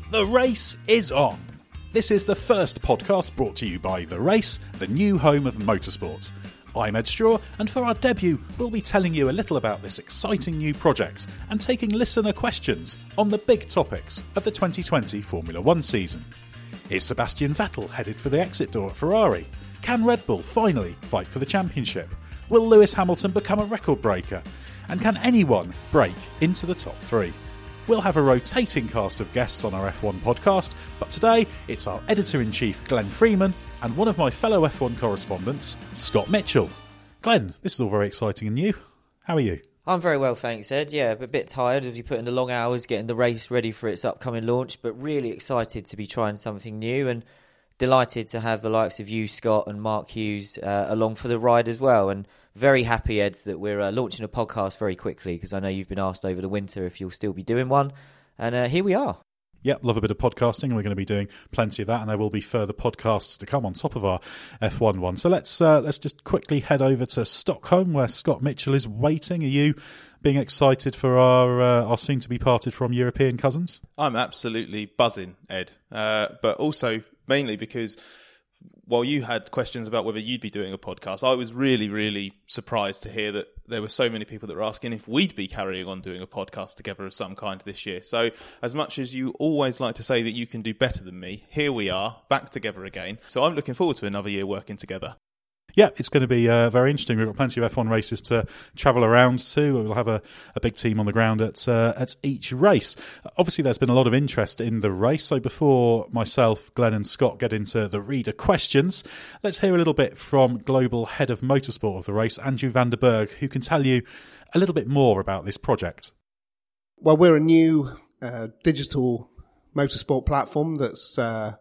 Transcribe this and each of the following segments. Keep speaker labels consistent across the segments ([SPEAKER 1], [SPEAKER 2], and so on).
[SPEAKER 1] The race is on. This is the first podcast brought to you by The Race, the new home of motorsport. I'm Ed Straw, and for our debut, we'll be telling you a little about this exciting new project and taking listener questions on the big topics of the 2020 Formula One season. Is Sebastian Vettel headed for the exit door at Ferrari? Can Red Bull finally fight for the championship? Will Lewis Hamilton become a record breaker? And can anyone break into the top three? We'll have a rotating cast of guests on our F1 podcast, but today it's our Editor-in-Chief Glenn Freeman and one of my fellow F1 correspondents, Scott Mitchell. Glenn, this is all very exciting and new. How are you?
[SPEAKER 2] I'm very well, thanks, Ed. Yeah, a bit tired as we put in the long hours getting the race ready for its upcoming launch, but really excited to be trying something new and delighted to have the likes of you, Scott, and Mark Hughes along for the ride as well. And very happy, Ed, that we're launching a podcast very quickly because I know you've been asked over the winter if you'll still be doing one. And here we are.
[SPEAKER 1] Yep, love a bit of podcasting, and we're going to be doing plenty of that, and there will be further podcasts to come on top of our F1 one. So let's just quickly head over to Stockholm, where Scott Mitchell is waiting. Are you being excited for our soon-to-be parted from European cousins?
[SPEAKER 3] I'm absolutely buzzing, Ed, but also mainly because while you had questions about whether you'd be doing a podcast, I was really, really surprised to hear that there were so many people that were asking if we'd be carrying on doing a podcast together of some kind this year. So as much as you always like to say that you can do better than me, here we are, back together again. So I'm looking forward to another year working together.
[SPEAKER 1] Yeah, it's going to be very interesting. We've got plenty of F1 races to travel around to. We'll have a big team on the ground at each race. Obviously, there's been a lot of interest in the race. So before myself, Glenn and Scott get into the reader questions, let's hear a little bit from Global Head of Motorsport of the race, Andrew van der Berg, who can tell you a little bit more about this project.
[SPEAKER 4] Well, we're a new digital motorsport platform that's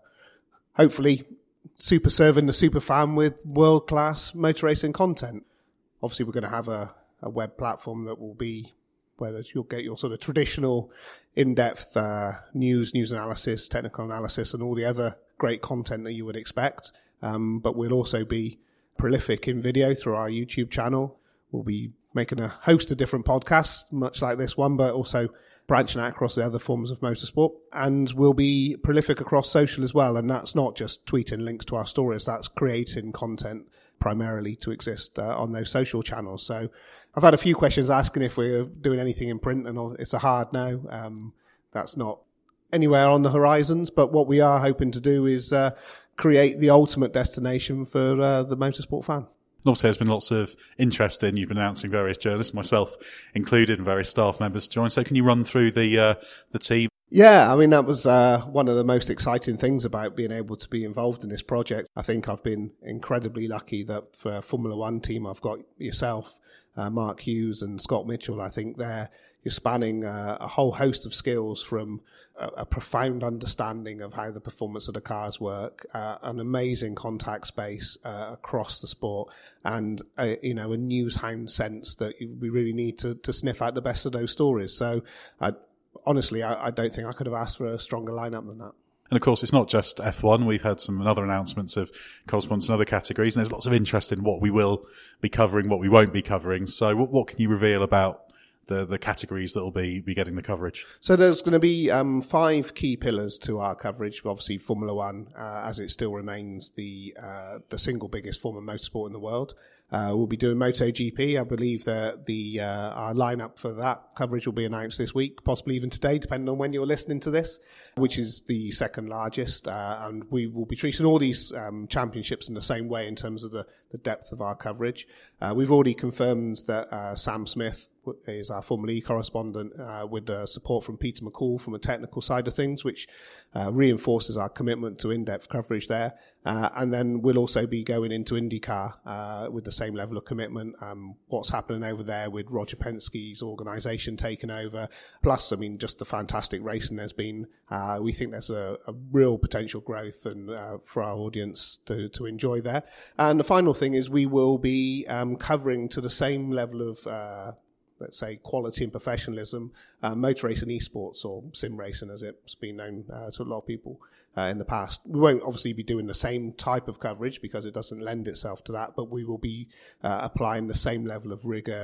[SPEAKER 4] hopefully super serving the super fan with world-class motor racing content. Obviously, we're going to have a web platform that will be where you'll get your sort of traditional in-depth news analysis, technical analysis, and all the other great content that you would expect. But we'll also be prolific in video through our YouTube channel. We'll be making a host of different podcasts, much like this one, but also branching out across the other forms of motorsport, and we'll be prolific across social as well. And that's not just tweeting links to our stories, that's creating content primarily to exist on those social channels. So I've had a few questions asking if we're doing anything in print, and it's a hard no. That's not anywhere on the horizons, but what we are hoping to do is create the ultimate destination for the motorsport fan.
[SPEAKER 1] Obviously, there's been lots of interest in, you've been announcing various journalists, myself included, and various staff members to join. So can you run through the team?
[SPEAKER 4] Yeah, I mean, that was one of the most exciting things about being able to be involved in this project. I think I've been incredibly lucky that for Formula One team, I've got yourself, Mark Hughes and Scott Mitchell. I think you're spanning a whole host of skills, from a profound understanding of how the performance of the cars work, an amazing contact space across the sport, and a newshound sense that we really need to sniff out the best of those stories. So honestly, I don't think I could have asked for a stronger lineup than that.
[SPEAKER 1] And of course, it's not just F1. We've had some other announcements of correspondence in other categories, and there's lots of interest in what we will be covering, what we won't be covering. So what can you reveal about the categories that will be getting the coverage?
[SPEAKER 4] So there's going to be 5 key pillars to our coverage. Obviously, Formula One, as it still remains the single biggest form of motorsport in the world. We'll be doing MotoGP. I believe that our lineup for that coverage will be announced this week, possibly even today, depending on when you're listening to this, which is the second largest. And we will be treating all these championships in the same way in terms of the depth of our coverage. We've already confirmed that Sam Smith is our Formula E correspondent, with support from Peter McCall from a technical side of things, which reinforces our commitment to in-depth coverage there. And then we'll also be going into IndyCar with the same level of commitment. What's happening over there with Roger Penske's organisation taking over, plus, I mean, just the fantastic racing there's been. We think there's a real potential growth and for our audience to enjoy there. And the final thing is we will be covering to the same level of let's say, quality and professionalism, motor racing esports, or sim racing as it's been known to a lot of people in the past. We won't obviously be doing the same type of coverage because it doesn't lend itself to that, but we will be applying the same level of rigour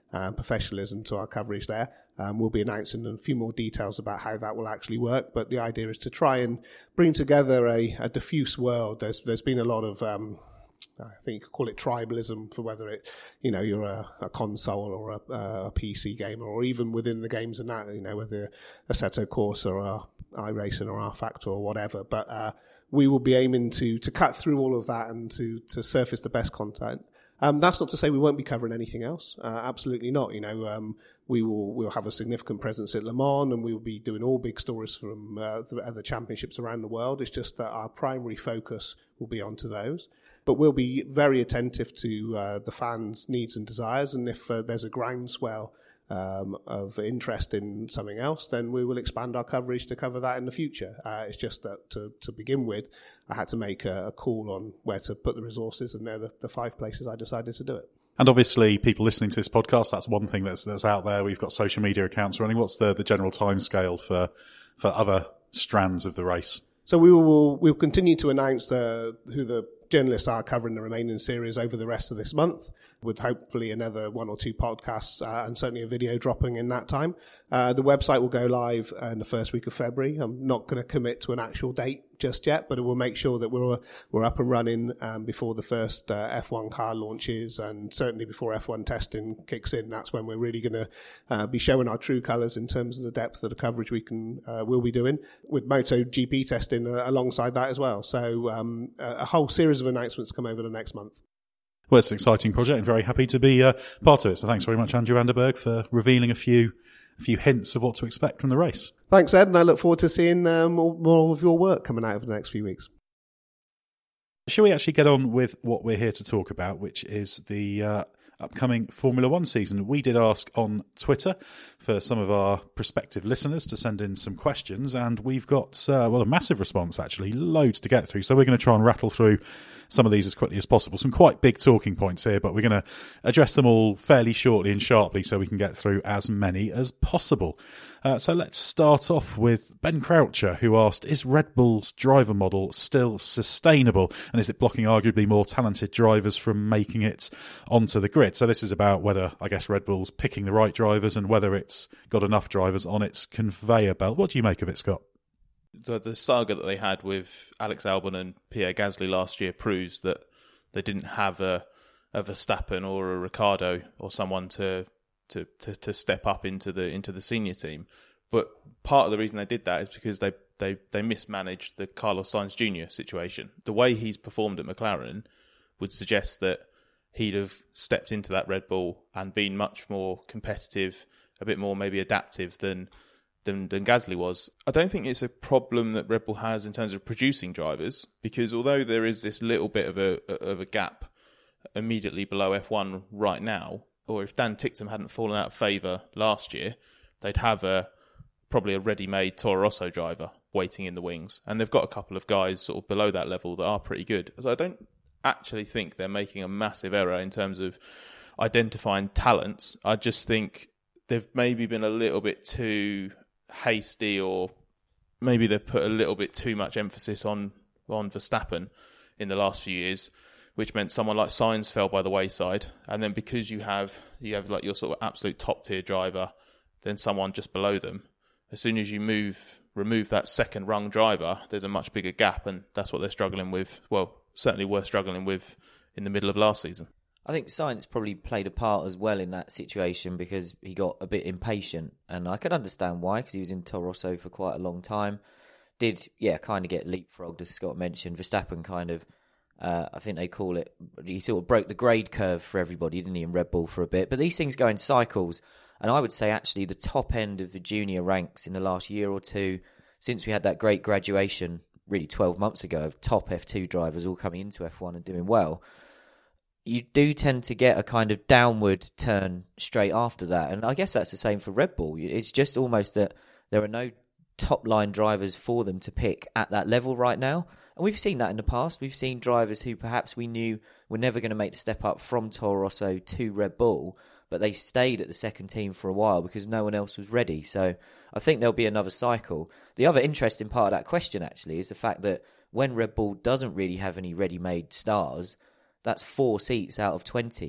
[SPEAKER 4] professionalism to our coverage there. We'll be announcing a few more details about how that will actually work, but the idea is to try and bring together a diffuse world. There's been a lot of I think you could call it tribalism for whether you're a console or a PC gamer, or even within the games and that, whether Assetto Corsa or iRacing or R-Factor or whatever. But we will be aiming to cut through all of that and to surface the best content. That's not to say we won't be covering anything else. Absolutely not. We'll have a significant presence at Le Mans, and we will be doing all big stories from the other championships around the world. It's just that our primary focus will be onto those. But we'll be very attentive to the fans' needs and desires, and if there's a groundswell of interest in something else, then we will expand our coverage to cover that in the future. It's just that to begin with, I had to make a call on where to put the resources, and they're the 5 places I decided to do it.
[SPEAKER 1] And obviously, people listening to this podcast, that's one thing that's out there. We've got social media accounts running. What's the general timescale for other strands of the race? So
[SPEAKER 4] we'll continue to announce who the journalists are covering the remaining series over the rest of this month, with hopefully another 1 or 2 podcasts and certainly a video dropping in that time. The website will go live in the first week of February. I'm not going to commit to an actual date just yet, but we'll make sure that we're up and running before the first F1 car launches, and certainly before F1 testing kicks in. That's when we're really going to be showing our true colours in terms of the depth of the coverage we'll be doing, with MotoGP testing alongside that as well. So a whole series of announcements come over the next month.
[SPEAKER 1] Well, it's an exciting project and very happy to be part of it. So thanks very much, Andrew Vanderberg, for revealing a few hints of what to expect from the race.
[SPEAKER 4] Thanks, Ed, and I look forward to seeing more of your work coming out over the next few weeks.
[SPEAKER 1] Shall we actually get on with what we're here to talk about, which is the upcoming Formula One season? We did ask on Twitter for some of our prospective listeners to send in some questions, and we've got a massive response, actually, loads to get through. So we're going to try and rattle through some of these as quickly as possible. Some quite big talking points here, but we're going to address them all fairly shortly and sharply so we can get through as many as possible. So let's start off with Ben Croucher, who asked, is Red Bull's driver model still sustainable? And is it blocking arguably more talented drivers from making it onto the grid? So this is about whether, I guess, Red Bull's picking the right drivers and whether it's got enough drivers on its conveyor belt. What do you make of it, Scott?
[SPEAKER 3] The saga that they had with Alex Albon and Pierre Gasly last year proves that they didn't have a Verstappen or a Ricciardo or someone to step up into the senior team. But part of the reason they did that is because they mismanaged the Carlos Sainz Jr. situation. The way he's performed at McLaren would suggest that he'd have stepped into that Red Bull and been much more competitive, a bit more maybe adaptive than Gasly was. I don't think it's a problem that Red Bull has in terms of producing drivers, because although there is this little bit of a gap immediately below F1 right now, or if Dan Ticktum hadn't fallen out of favour last year, they'd have probably a ready-made Toro Rosso driver waiting in the wings. And they've got a couple of guys sort of below that level that are pretty good. So I don't actually think they're making a massive error in terms of identifying talents. I just think they've maybe been a little bit too hasty, or maybe they've put a little bit too much emphasis on Verstappen in the last few years, which meant someone like Sainz fell by the wayside. And then because you have like your sort of absolute top tier driver, then someone just below them, as soon as you remove that second rung driver, there's a much bigger gap, and that's what they're struggling with. Well, certainly were struggling with in the middle of last season.
[SPEAKER 2] I think Sainz probably played a part as well in that situation because he got a bit impatient, and I could understand why, because he was in Toro Rosso for quite a long time. Did kind of get leapfrogged, as Scott mentioned. Verstappen kind of, I think they call it, he sort of broke the grade curve for everybody, didn't he, in Red Bull for a bit. But these things go in cycles, and I would say actually the top end of the junior ranks in the last year or two, since we had that great graduation, really 12 months ago, of top F2 drivers all coming into F1 and doing well, you do tend to get a kind of downward turn straight after that. And I guess that's the same for Red Bull. It's just almost that there are no top-line drivers for them to pick at that level right now. And we've seen that in the past. We've seen drivers who perhaps we knew were never going to make the step up from Toro Rosso to Red Bull, but they stayed at the second team for a while because no one else was ready. So I think there'll be another cycle. The other interesting part of that question, actually, is the fact that when Red Bull doesn't really have any ready-made stars, that's 4 seats out of 20 that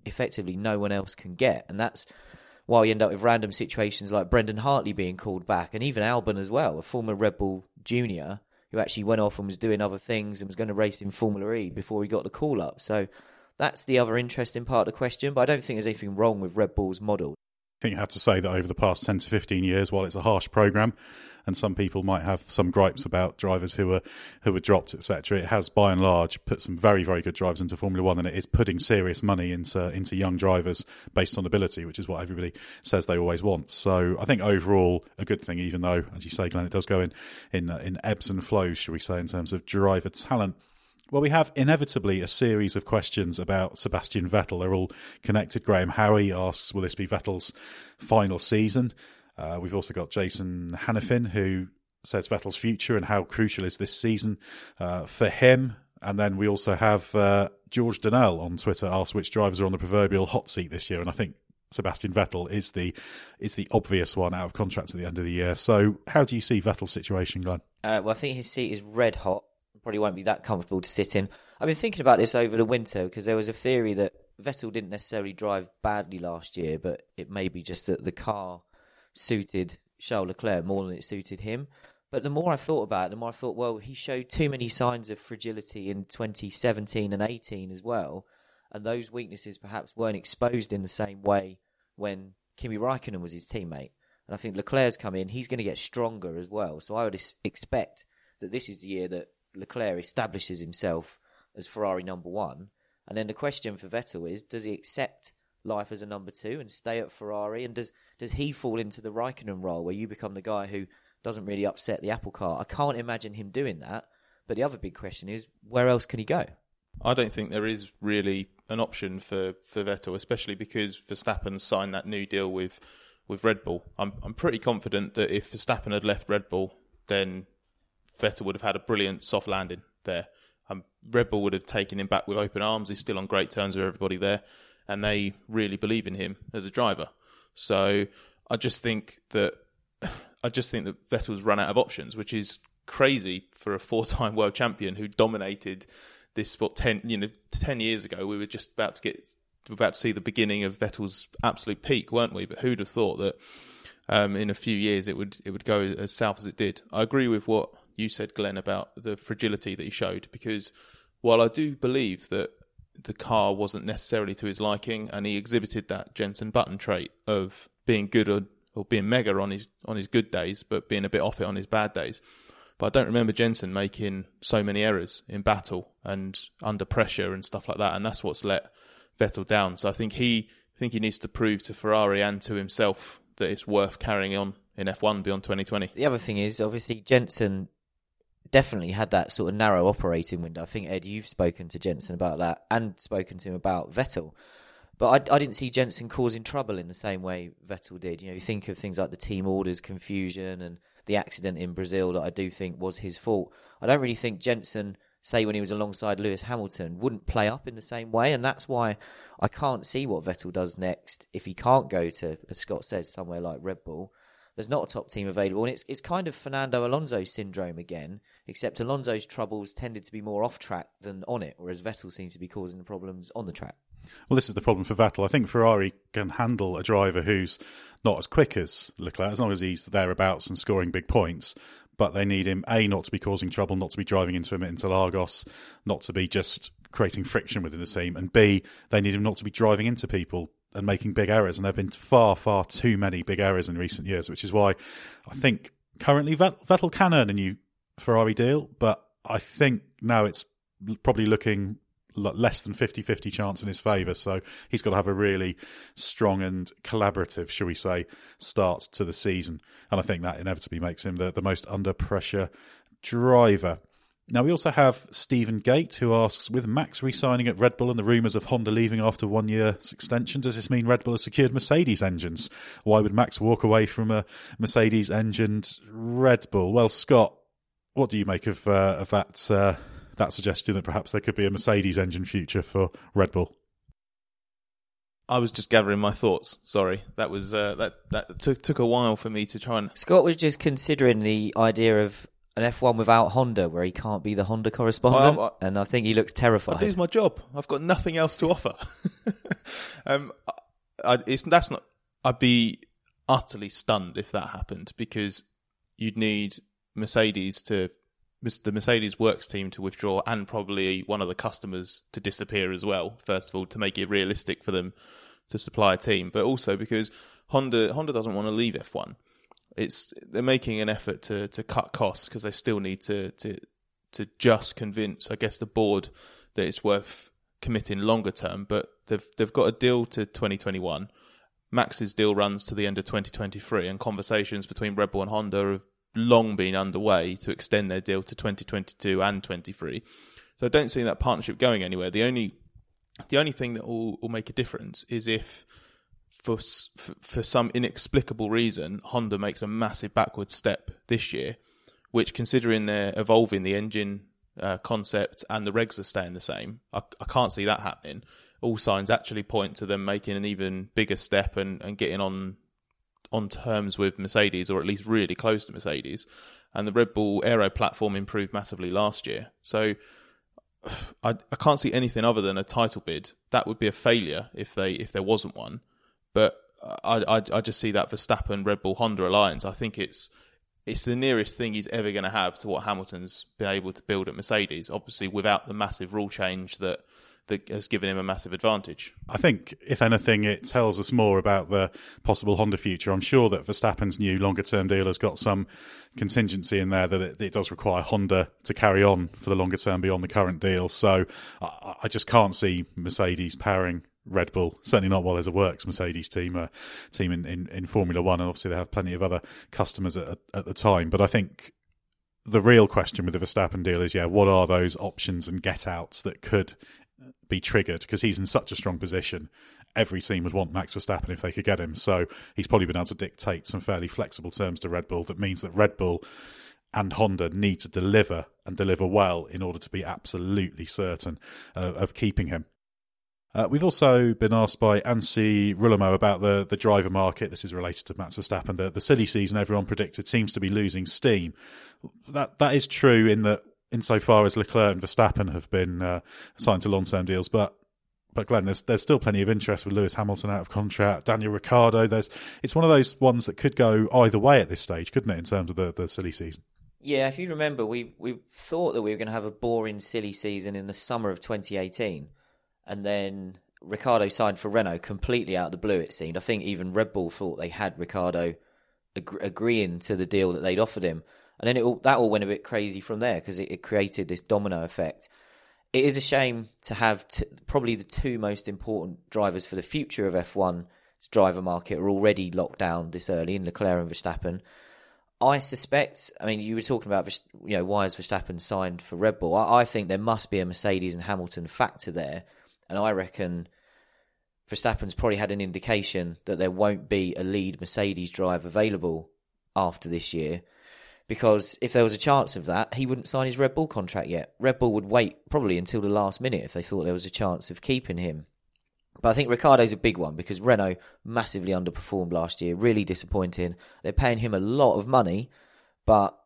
[SPEAKER 2] effectively no one else can get. And that's why you end up with random situations like Brendan Hartley being called back, and even Albon as well, a former Red Bull junior who actually went off and was doing other things and was going to race in Formula E before he got the call up. So that's the other interesting part of the question, but I don't think there's anything wrong with Red Bull's model.
[SPEAKER 1] I think you have to say that over the past 10 to 15 years, while it's a harsh programme, and some people might have some gripes about drivers who were dropped, etc., it has by and large put some very, very good drivers into Formula One, and it is putting serious money into young drivers based on ability, which is what everybody says they always want. So I think overall a good thing, even though, as you say, Glenn, it does go in ebbs and flows, shall we say, in terms of driver talent. Well, we have inevitably a series of questions about Sebastian Vettel. They're all connected. Graham Howie asks, will this be Vettel's final season? We've also got Jason Hannafin, who says Vettel's future and how crucial is this season for him. And then we also have George Donnell on Twitter asks which drivers are on the proverbial hot seat this year. And I think Sebastian Vettel is the obvious one out of contract at the end of the year. So how do you see Vettel's situation, Glenn?
[SPEAKER 2] Well, I think his seat is red hot. Probably won't be that comfortable to sit in. I've been thinking about this over the winter because there was a theory that Vettel didn't necessarily drive badly last year, but it may be just that the car suited Charles Leclerc more than it suited him. But the more I've thought about it, the more I thought, well, he showed too many signs of fragility in 2017 and 18 as well, and those weaknesses perhaps weren't exposed in the same way when Kimi Raikkonen was his teammate. And I think Leclerc's come in, he's going to get stronger as well. So I would expect that this is the year that Leclerc establishes himself as Ferrari number one. And then the question for Vettel is, does he accept life as a number two and stay at Ferrari? And does he fall into the Raikkonen role where you become the guy who doesn't really upset the apple cart? I can't imagine him doing that. But the other big question is, where else can he go?
[SPEAKER 3] I don't think there is really an option for Vettel, especially because Verstappen signed that new deal with Red Bull. I'm pretty confident that if Verstappen had left Red Bull, then Vettel would have had a brilliant soft landing there. Red Bull would have taken him back with open arms. He's still on great terms with everybody there, and they really believe in him as a driver. So I just think that Vettel's run out of options, which is crazy for a four-time world champion who dominated this sport 10 years ago. We were just about to see the beginning of Vettel's absolute peak, weren't we? But who'd have thought that in a few years it would go as south as it did? I agree with what you said, Glenn, about the fragility that he showed, because while I do believe that the car wasn't necessarily to his liking, and he exhibited that Jenson Button trait of being good or being mega on his good days, but being a bit off it on his bad days. But I don't remember Jenson making so many errors in battle and under pressure and stuff like that, and that's what's let Vettel down. So I think he needs to prove to Ferrari and to himself that it's worth carrying on in F1 beyond 2020.
[SPEAKER 2] The other thing is, obviously, Jenson definitely had that sort of narrow operating window. I think, Ed, you've spoken to Jenson about that and spoken to him about Vettel. But I didn't see Jenson causing trouble in the same way Vettel did. You think of things like the team orders confusion and the accident in Brazil that I do think was his fault. I don't really think Jenson, say when he was alongside Lewis Hamilton, wouldn't play up in the same way. And that's why I can't see what Vettel does next if he can't go to, as Scott says, somewhere like Red Bull. There's not a top team available, and it's kind of Fernando Alonso syndrome again, except Alonso's troubles tended to be more off track than on it, whereas Vettel seems to be causing the problems on the track.
[SPEAKER 1] Well, this is the problem for Vettel. I think Ferrari can handle a driver who's not as quick as Leclerc, as long as he's thereabouts and scoring big points. But they need him, A, not to be causing trouble, not to be driving into him at Interlagos, not to be just creating friction within the team, and B, they need him not to be driving into people and making big errors. And there have been far, far too many big errors in recent years, which is why I think currently Vettel can earn a new Ferrari deal, but I think now it's probably looking less than 50-50 chance in his favour. So he's got to have a really strong and collaborative, shall we say, start to the season. And I think that inevitably makes him the most under pressure driver. Now, we also have Stephen Gate, who asks, with Max re-signing at Red Bull and the rumours of Honda leaving after 1 year's extension, does this mean Red Bull has secured Mercedes engines? Why would Max walk away from a Mercedes-engined Red Bull? Well, Scott, what do you make of that suggestion that perhaps there could be a Mercedes engine future for Red Bull?
[SPEAKER 3] I was just gathering my thoughts. Sorry, that was that took a while for me to try and.
[SPEAKER 2] Scott was just considering the idea of an F1 without Honda, where he can't be the Honda correspondent, and I think he looks terrified.
[SPEAKER 3] I'd lose my job. I've got nothing else to offer. I'd be utterly stunned if that happened, because you'd need the Mercedes works team to withdraw, and probably one of the customers to disappear as well, first of all, to make it realistic for them to supply a team, but also because Honda doesn't want to leave F1. They're making an effort to cut costs, because they still need to just convince, I guess, the board that it's worth committing longer term. But they've got a deal to 2021. Max's deal runs to the end of 2023, and conversations between Red Bull and Honda have long been underway to extend their deal to 2022 and 23. So I don't see that partnership going anywhere. The only thing that will make a difference is if, for some inexplicable reason, Honda makes a massive backward step this year, which, considering they're evolving the engine concept and the regs are staying the same, I can't see that happening. All signs actually point to them making an even bigger step and getting on terms with Mercedes, or at least really close to Mercedes. And the Red Bull Aero platform improved massively last year. So I can't see anything other than a title bid. That would be a failure if there wasn't one. But I just see that Verstappen, Red Bull, Honda alliance. I think it's the nearest thing he's ever going to have to what Hamilton's been able to build at Mercedes, obviously without the massive rule change that has given him a massive advantage.
[SPEAKER 1] I think, if anything, it tells us more about the possible Honda future. I'm sure that Verstappen's new longer-term deal has got some contingency in there that it does require Honda to carry on for the longer term beyond the current deal. So I just can't see Mercedes powering Red Bull, certainly not while there's a works Mercedes team in Formula One, and obviously they have plenty of other customers at the time. But I think the real question with the Verstappen deal is, what are those options and get-outs that could be triggered? Because he's in such a strong position. Every team would want Max Verstappen if they could get him. So he's probably been able to dictate some fairly flexible terms to Red Bull. That means that Red Bull and Honda need to deliver, and deliver well, in order to be absolutely certain of keeping him. We've also been asked by Ansi Rulamo about the driver market. This is related to Max Verstappen. The silly season everyone predicted seems to be losing steam. That is true in that, insofar as Leclerc and Verstappen have been signed to long-term deals, but Glenn, there's still plenty of interest with Lewis Hamilton out of contract, Daniel Ricciardo. It's one of those ones that could go either way at this stage, couldn't it, in terms of the silly season?
[SPEAKER 2] Yeah, if you remember, we thought that we were going to have a boring silly season in the summer of 2018, and then Ricciardo signed for Renault completely out of the blue, it seemed. I think even Red Bull thought they had Ricciardo agreeing to the deal that they'd offered him. And then that all went a bit crazy from there, because it created this domino effect. It is a shame to have probably the two most important drivers for the future of F1's driver market are already locked down this early in Leclerc and Verstappen. I suspect, you were talking about, why has Verstappen signed for Red Bull? I think there must be a Mercedes and Hamilton factor there. And I reckon Verstappen's probably had an indication that there won't be a lead Mercedes drive available after this year. Because if there was a chance of that, he wouldn't sign his Red Bull contract yet. Red Bull would wait probably until the last minute if they thought there was a chance of keeping him. But I think Ricciardo's a big one, because Renault massively underperformed last year, really disappointing. They're paying him a lot of money, but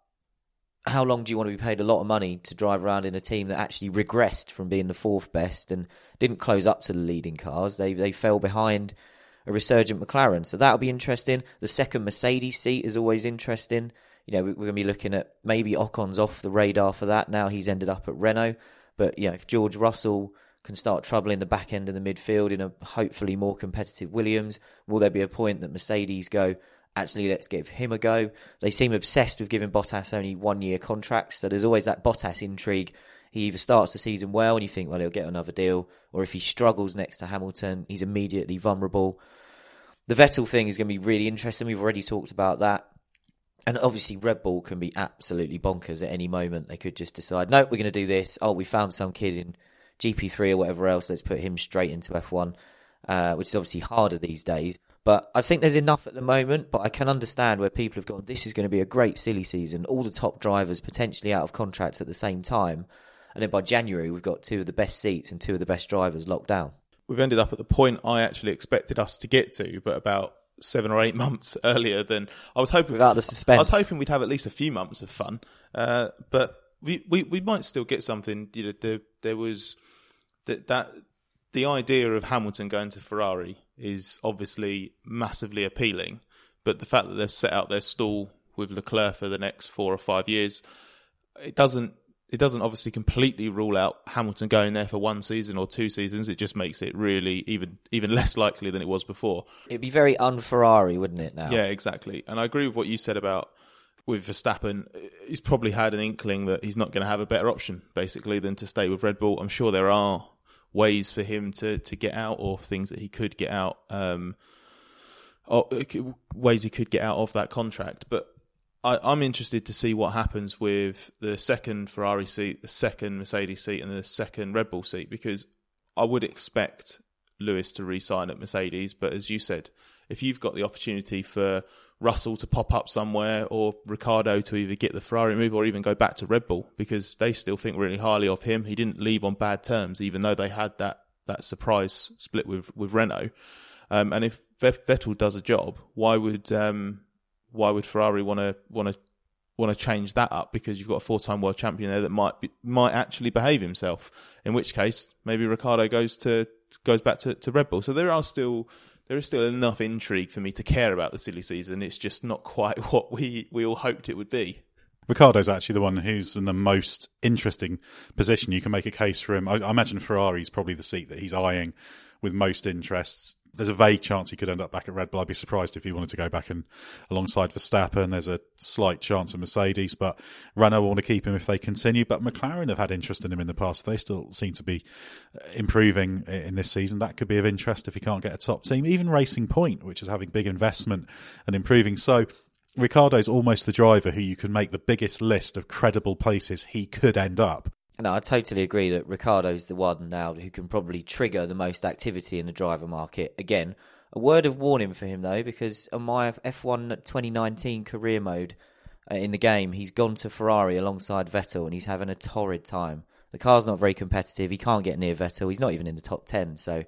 [SPEAKER 2] how long do you want to be paid a lot of money to drive around in a team that actually regressed from being the fourth best and didn't close up to the leading cars? They fell behind a resurgent McLaren. So that'll be interesting. The second Mercedes seat is always interesting. We're going to be looking at maybe Ocon's off the radar for that. Now he's ended up at Renault. But, if George Russell can start troubling the back end of the midfield in a hopefully more competitive Williams, will there be a point that Mercedes go, actually, let's give him a go? They seem obsessed with giving Bottas only 1-year contracts. So there's always that Bottas intrigue. He either starts the season well and you think, well, he'll get another deal. Or if he struggles next to Hamilton, he's immediately vulnerable. The Vettel thing is going to be really interesting. We've already talked about that. And obviously Red Bull can be absolutely bonkers at any moment. They could just decide, no, we're going to do this. Oh, we found some kid in GP3 or whatever else. Let's put him straight into F1, which is obviously harder these days. But I think there's enough at the moment. But I can understand where people have gone, this is going to be a great silly season. All the top drivers potentially out of contracts at the same time. And then by January, we've got two of the best seats and two of the best drivers locked down.
[SPEAKER 3] We've ended up at the point I actually expected us to get to, but about 7 or 8 months earlier than I was hoping.
[SPEAKER 2] Without the suspense.
[SPEAKER 3] I was hoping we'd have at least a few months of fun, but we might still get something. There was that the idea of Hamilton going to Ferrari is obviously massively appealing, but the fact that they've set out their stall with Leclerc for the next 4 or 5 years, it doesn't obviously completely rule out Hamilton going there for 1 season or 2 seasons. It just makes it really even less likely than it was before.
[SPEAKER 2] It'd be very un-Ferrari, wouldn't it, now?
[SPEAKER 3] Yeah, exactly. And I agree with what you said about with Verstappen. He's probably had an inkling that he's not going to have a better option, basically, than to stay with Red Bull. I'm sure there are ways for him to get out, or things that he could get out, ways he could get out of that contract. But I'm interested to see what happens with the second Ferrari seat, the second Mercedes seat, and the second Red Bull seat, because I would expect Lewis to re-sign at Mercedes. But as you said, if you've got the opportunity for Russell to pop up somewhere, or Ricciardo to either get the Ferrari move or even go back to Red Bull, because they still think really highly of him. He didn't leave on bad terms, even though they had that surprise split with Renault. And if Vettel does a job, why would Ferrari want to change that up? Because you've got a 4-time world champion there that might actually behave himself. In which case, maybe Ricciardo goes back to Red Bull. So there is still enough intrigue for me to care about the silly season. It's just not quite what we all hoped it would be.
[SPEAKER 1] Ricciardo's actually the one who's in the most interesting position. You can make a case for him. I imagine Ferrari's probably the seat that he's eyeing with most interests. There's a vague chance he could end up back at Red Bull. I'd be surprised if he wanted to go back alongside Verstappen. There's a slight chance of Mercedes, but Renault want to keep him if they continue. But McLaren have had interest in him in the past. They still seem to be improving in this season. That could be of interest if he can't get a top team. Even Racing Point, which is having big investment and improving. So Ricciardo's almost the driver who you can make the biggest list of credible places he could end up.
[SPEAKER 2] No, I totally agree that Ricciardo's the one now who can probably trigger the most activity in the driver market. Again, a word of warning for him though, because on my F1 2019 career mode in the game, he's gone to Ferrari alongside Vettel and he's having a torrid time. The car's not very competitive. He can't get near Vettel. He's not even in the top 10. So,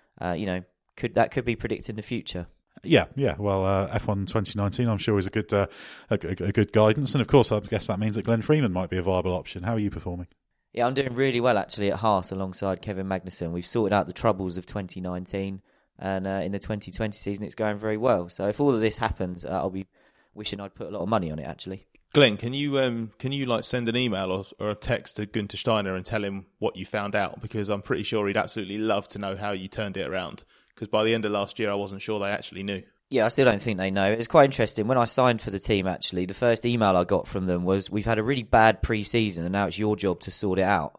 [SPEAKER 2] that could be predicting the future.
[SPEAKER 1] Yeah. Well, F1 2019, I'm sure, is a good guidance, and of course, I guess that means that Glenn Freeman might be a viable option. How are you performing?
[SPEAKER 2] Yeah, I'm doing really well actually at Haas alongside Kevin Magnussen. We've sorted out the troubles of 2019, and in the 2020 season, it's going very well. So if all of this happens, I'll be wishing I'd put a lot of money on it. Actually,
[SPEAKER 3] Glenn, can you like send an email or a text to Günther Steiner and tell him what you found out? Because I'm pretty sure he'd absolutely love to know how you turned it around. Because by the end of last year, I wasn't sure they actually knew. Yeah,
[SPEAKER 2] I still don't think they know. It's quite interesting. When I signed for the team, actually, the first email I got from them was, we've had a really bad pre-season and now it's your job to sort it out.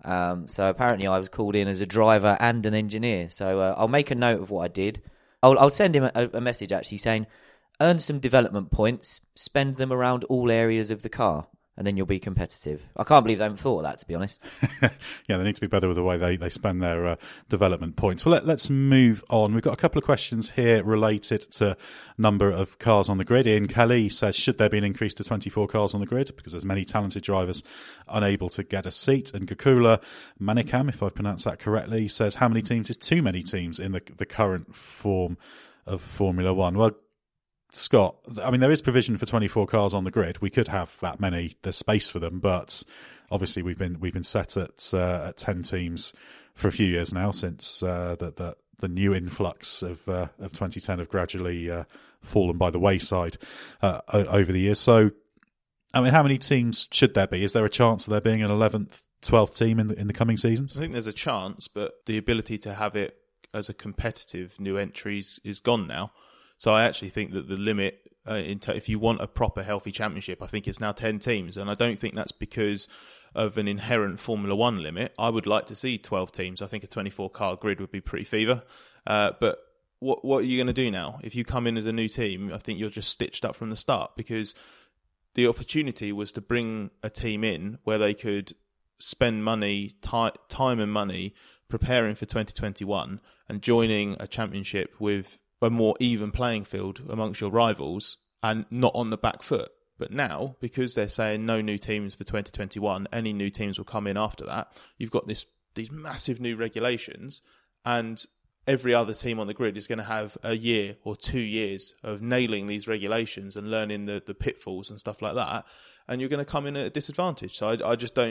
[SPEAKER 2] So apparently I was called in as a driver and an engineer. So I'll make a note of what I did. I'll send him a message actually saying, earn some development points, spend them around all areas of the car, and then you'll be competitive. I can't believe they haven't thought of that, to be honest.
[SPEAKER 1] Yeah, they need to be better with the way they spend their development points. Well, let's move on. We've got a couple of questions here related to number of cars on the grid. Ian Kelly says, should there be an increase to 24 cars on the grid? Because there's many talented drivers unable to get a seat. And Gakula Manikam, if I've pronounced that correctly, says, how many teams is too many teams in the current form of Formula One? Well, Scott, I mean, there is provision for 24 cars on the grid. We could have that many. There's space for them, but obviously we've been set at 10 teams for a few years now, since the new influx of 2010 have gradually fallen by the wayside over the years. So, I mean, how many teams should there be? Is there a chance of there being an 11th, 12th team in the coming seasons?
[SPEAKER 3] I think there's a chance, but the ability to have it as a competitive new entries is gone now. So I actually think that the limit, if you want a proper healthy championship, I think it's now 10 teams. And I don't think that's because of an inherent Formula One limit. I would like to see 12 teams. I think a 24-car grid would be pretty fever. But what are you going to do now? If you come in as a new team, I think you're just stitched up from the start, because the opportunity was to bring a team in where they could spend money, time and money preparing for 2021 and joining a championship with a more even playing field amongst your rivals and not on the back foot. But now, because they're saying no new teams for 2021, any new teams will come in after that, you've got these massive new regulations, and every other team on the grid is going to have a year or 2 years of nailing these regulations and learning the pitfalls and stuff like that, and you're going to come in at a disadvantage. So I just don't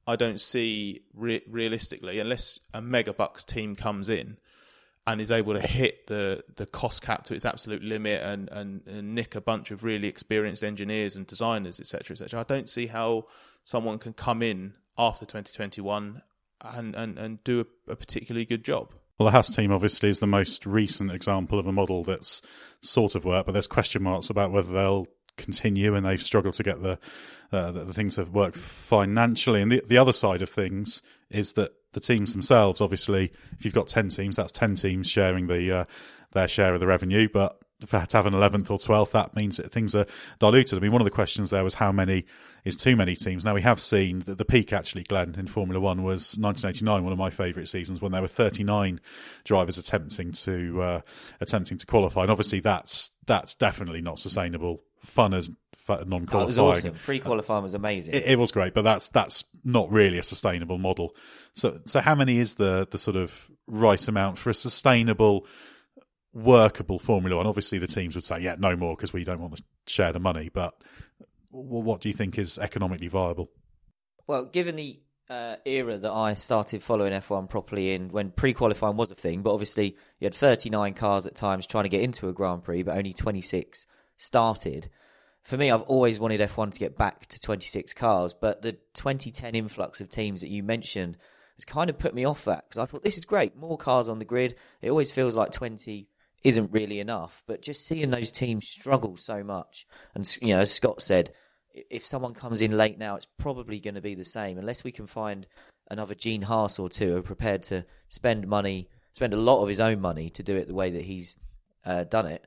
[SPEAKER 3] I don't see realistically, unless a Megabucks team comes in and is able to hit the cost cap to its absolute limit and nick a bunch of really experienced engineers and designers, etc., etc. I don't see how someone can come in after 2021 and do a particularly good job.
[SPEAKER 1] Well, the Haas team obviously is the most recent example of a model that's sort of worked, but there's question marks about whether they'll continue, and they've struggled to get the things that work financially. And the other side of things is that the teams themselves, obviously, if you've got 10 teams, that's 10 teams sharing their share of the revenue. But to have an 11th or 12th, that means that things are diluted. I mean, one of the questions there was how many is too many teams. Now, we have seen that the peak, actually, Glenn, in Formula One was 1989, one of my favourite seasons, when there were 39 drivers attempting to qualify. And obviously, that's definitely not sustainable. Fun as non-qualifying.
[SPEAKER 2] It was awesome. Pre-qualifying was amazing.
[SPEAKER 1] It was great, but that's not really a sustainable model. So how many is the sort of right amount for a sustainable, workable Formula One? Obviously, the teams would say, yeah, no more, because we don't want to share the money. But what do you think is economically viable?
[SPEAKER 2] Well, given the era that I started following F1 properly in, when pre-qualifying was a thing, but obviously you had 39 cars at times trying to get into a Grand Prix, but only 26 started. For me, I've always wanted F1 to get back to 26 cars, but the 2010 influx of teams that you mentioned has kind of put me off that, because I thought, this is great, more cars on the grid. It always feels like 20 isn't really enough, but just seeing those teams struggle so much, and as Scott said, if someone comes in late now, it's probably going to be the same, unless we can find another Gene Haas or two who are prepared to spend a lot of his own money to do it the way that he's done it.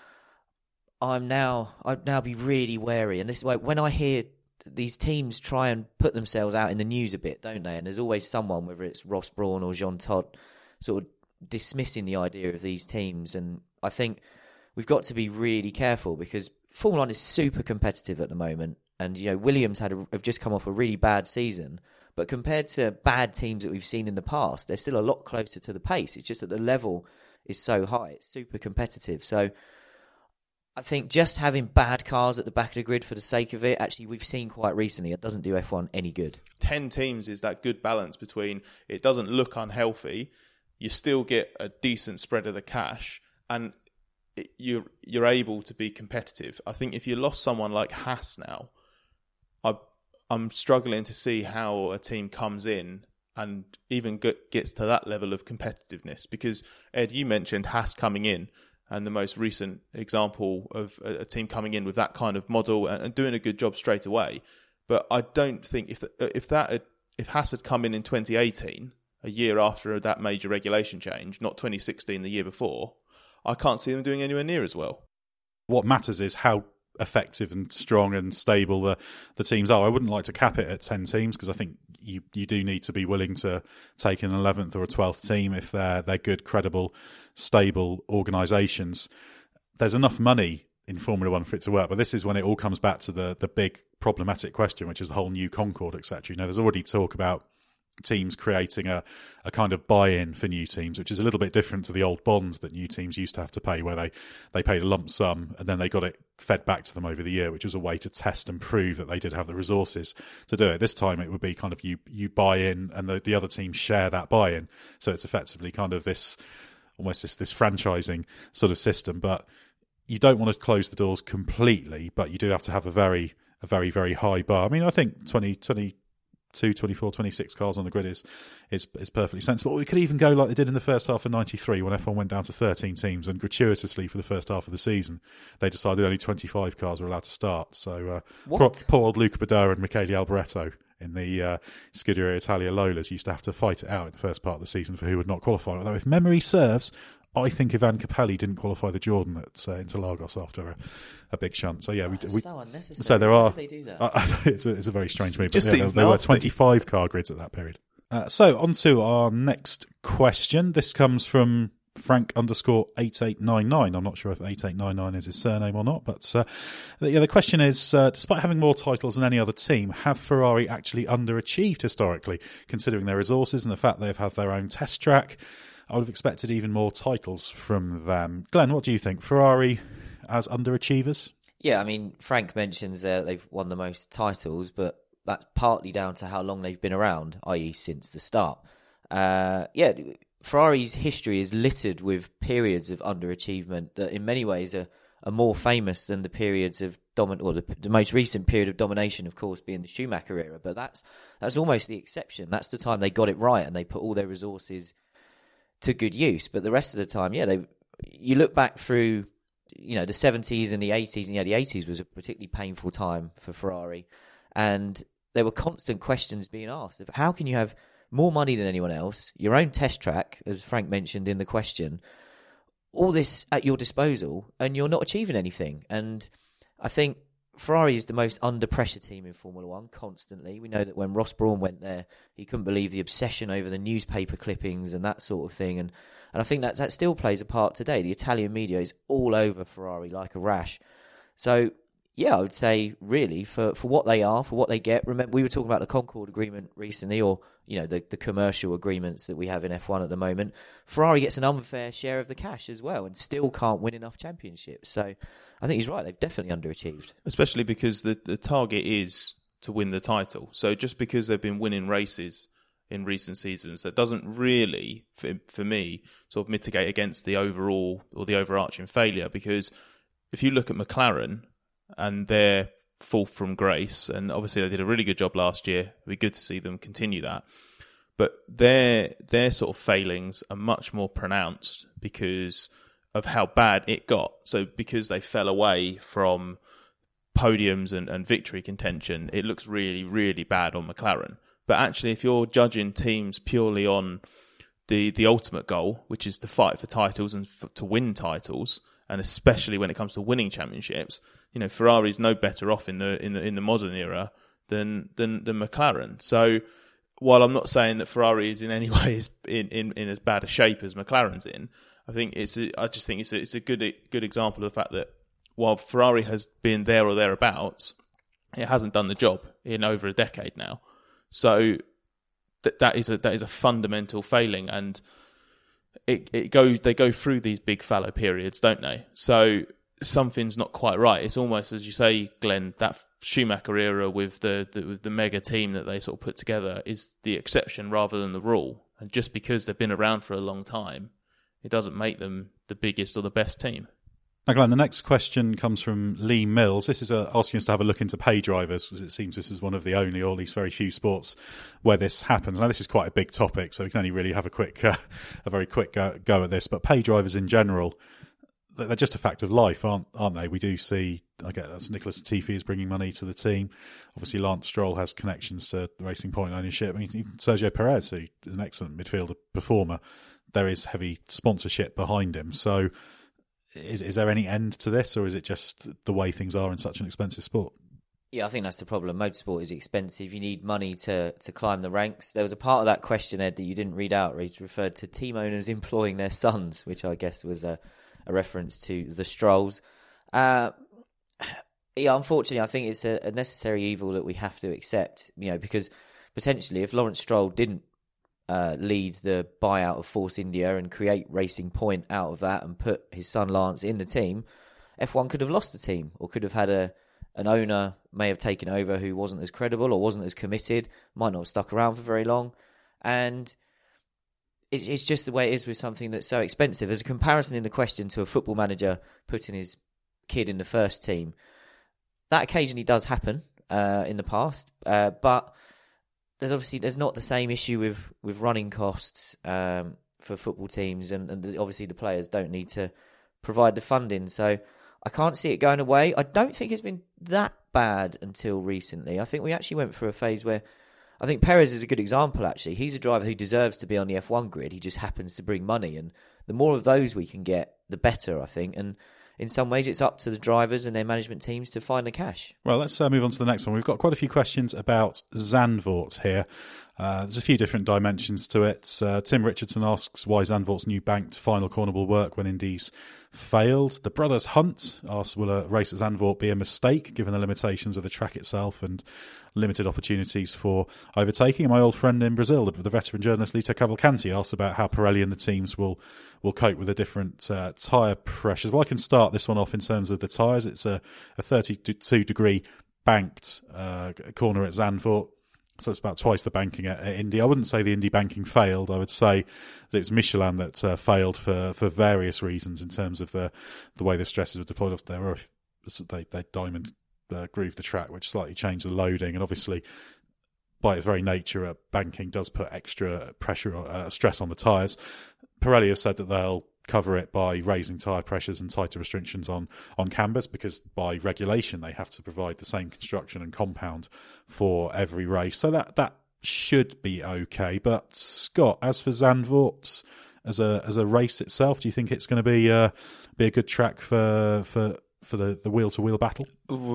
[SPEAKER 2] I'd now be really wary, and this is why when I hear these teams try and put themselves out in the news a bit, don't they? And there's always someone, whether it's Ross Brawn or Jean Todt, sort of dismissing the idea of these teams. And I think we've got to be really careful, because Formula One is super competitive at the moment. And Williams have just come off a really bad season, but compared to bad teams that we've seen in the past, they're still a lot closer to the pace. It's just that the level is so high; it's super competitive. So I think just having bad cars at the back of the grid for the sake of it, actually, we've seen quite recently, it doesn't do F1 any good.
[SPEAKER 3] 10 teams is that good balance between it doesn't look unhealthy, you still get a decent spread of the cash, and you're able to be competitive. I think if you lost someone like Haas now, I'm struggling to see how a team comes in and even gets to that level of competitiveness. Because, Ed, you mentioned Haas coming in, and the most recent example of a team coming in with that kind of model and doing a good job straight away. But I don't think if Haas had come in 2018, a year after that major regulation change, not 2016, the year before, I can't see them doing anywhere near as well.
[SPEAKER 1] What matters is how effective and strong and stable the teams are. I wouldn't like to cap it at 10 teams, because I think you do need to be willing to take an 11th or a 12th team if they're good, credible, stable organisations. There's enough money in Formula One for it to work, but this is when it all comes back to the big problematic question, which is the whole new Concord, etc. There's already talk about teams creating a kind of buy-in for new teams, which is a little bit different to the old bonds that new teams used to have to pay, where they paid a lump sum and then they got it fed back to them over the year, which was a way to test and prove that they did have the resources to do it. This time it would be kind of you buy in and the other teams share that buy-in. So it's effectively kind of this franchising sort of system. But you don't want to close the doors completely, but you do have to have a very, very high bar. I mean, I think 24, 26 cars on the grid is perfectly sensible. We could even go like they did in the first half of 93 when F1 went down to 13 teams, and gratuitously for the first half of the season they decided only 25 cars were allowed to start. So poor old Luca Badoer and Michele Alboreto in the Scuderia Italia Lolas used to have to fight it out in the first part of the season for who would not qualify. Although if memory serves, I think Ivan Capelli didn't qualify the Jordan at Interlagos after a big shunt. So yeah,
[SPEAKER 2] so unnecessary.
[SPEAKER 1] So there are.
[SPEAKER 2] Why did they do that?
[SPEAKER 1] It's a very strange move.
[SPEAKER 3] But
[SPEAKER 1] There were 25 car grids at that period. So on to our next question. This comes from Frank_8899. I'm not sure if 8899 is his surname or not, but the question is: despite having more titles than any other team, have Ferrari actually underachieved historically, considering their resources and the fact they've had their own test track? I would have expected even more titles from them. Glenn, what do you think? Ferrari as underachievers?
[SPEAKER 2] Yeah, I mean, Frank mentions they've won the most titles, but that's partly down to how long they've been around, i.e. since the start. Ferrari's history is littered with periods of underachievement that in many ways are more famous than the periods of the most recent period of domination, of course, being the Schumacher era. But that's almost the exception. That's the time they got it right and they put all their resources to good use. But the rest of the time, you look back through, the 70s and the 80s, and the 80s was a particularly painful time for Ferrari. And there were constant questions being asked of how can you have more money than anyone else, your own test track, as Frank mentioned in the question, all this at your disposal, and you're not achieving anything. And I think Ferrari is the most under pressure team in Formula One constantly. We know that when Ross Brawn went there, he couldn't believe the obsession over the newspaper clippings and that sort of thing. And I think that still plays a part today. The Italian media is all over Ferrari like a rash. So, I would say really for what they are, for what they get. Remember, we were talking about the Concord Agreement recently, or the commercial agreements that we have in F1 at the moment. Ferrari gets an unfair share of the cash as well, and still can't win enough championships. So I think he's right; they've definitely underachieved.
[SPEAKER 3] Especially because the target is to win the title. So just because they've been winning races in recent seasons, that doesn't really, for me, sort of mitigate against the overall or the overarching failure. Because if you look at McLaren and their fall from grace, and obviously they did a really good job last year. It'd be good to see them continue that. But their sort of failings are much more pronounced because of how bad it got. So because they fell away from podiums and victory contention, it looks really, really bad on McLaren. But actually, if you're judging teams purely on the ultimate goal, which is to fight for titles and to win titles, and especially when it comes to winning championships, Ferrari's no better off in the modern era than McLaren. So while I'm not saying that Ferrari is in any way in as bad a shape as McLaren's in, I just think it's a good example of the fact that while Ferrari has been there or thereabouts, it hasn't done the job in over a decade now. So that is a fundamental failing, and they go through these big fallow periods, don't they? So something's not quite right. It's almost, as you say, Glenn, that Schumacher era with the mega team that they sort of put together is the exception rather than the rule. And just because they've been around for a long time, it doesn't make them the biggest or the best team.
[SPEAKER 1] Now, Glenn, the next question comes from Lee Mills. This is asking us to have a look into pay drivers, as it seems this is one of the only, or at least very few sports where this happens. Now, this is quite a big topic, so we can only really have a very quick go at this. But pay drivers in general, they're just a fact of life, aren't they? We do see, I get that's Nicholas Latifi is bringing money to the team. Obviously, Lance Stroll has connections to Racing Point ownership. I mean, even Sergio Perez, who is an excellent midfielder performer, there is heavy sponsorship behind him. So is there any end to this, or is it just the way things are in such an expensive sport?
[SPEAKER 2] Yeah, I think that's the problem. Motorsport is expensive. You need money to climb the ranks. There was a part of that question, Ed, that you didn't read out, where you referred to team owners employing their sons, which I guess was a reference to the Strolls. Unfortunately, I think it's a necessary evil that we have to accept, because potentially if Lawrence Stroll didn't lead the buyout of Force India and create Racing Point out of that and put his son Lance in the team, F1 could have lost the team, or could have had an owner may have taken over who wasn't as credible or wasn't as committed, might not have stuck around for very long. And it's just the way it is with something that's so expensive. There's a comparison in the question to a football manager putting his kid in the first team. That occasionally does happen in the past, but there's not the same issue with running costs for football teams, and obviously the players don't need to provide the funding. So I can't see it going away. I don't think it's been that bad until recently. I think we actually went through a phase where I think Perez is a good example, actually. He's a driver who deserves to be on the F1 grid. He just happens to bring money, and the more of those we can get, the better, I think. And in some ways, it's up to the drivers and their management teams to find the cash. Well,
[SPEAKER 1] let's move on to the next one. We've got quite a few questions about Zandvoort here. There's a few different dimensions to it. Tim Richardson asks why Zandvoort's new banked final corner will work when Indy's failed. The Brothers Hunt asks, will a race at Zandvoort be a mistake given the limitations of the track itself and limited opportunities for overtaking? And my old friend in Brazil, the veteran journalist Lito Cavalcanti, asks about how Pirelli and the teams will cope with the different tyre pressures. Well, I can start this one off in terms of the tyres. It's a 32-degree banked corner at Zandvoort. So it's about twice the banking at Indy. I wouldn't say the Indy banking failed. I would say that it's Michelin that failed for various reasons in terms of the way the stresses were deployed off there. They diamond grooved the track, which slightly changed the loading. And obviously, by its very nature, banking does put extra pressure, stress on the tyres. Pirelli have said that they'll cover it by raising tyre pressures and tighter restrictions on cambers, because by regulation they have to provide the same construction and compound for every race. So that should be okay. But Scott, as for Zandvoort as a race itself, do you think it's going to be a good track for the wheel to wheel battle?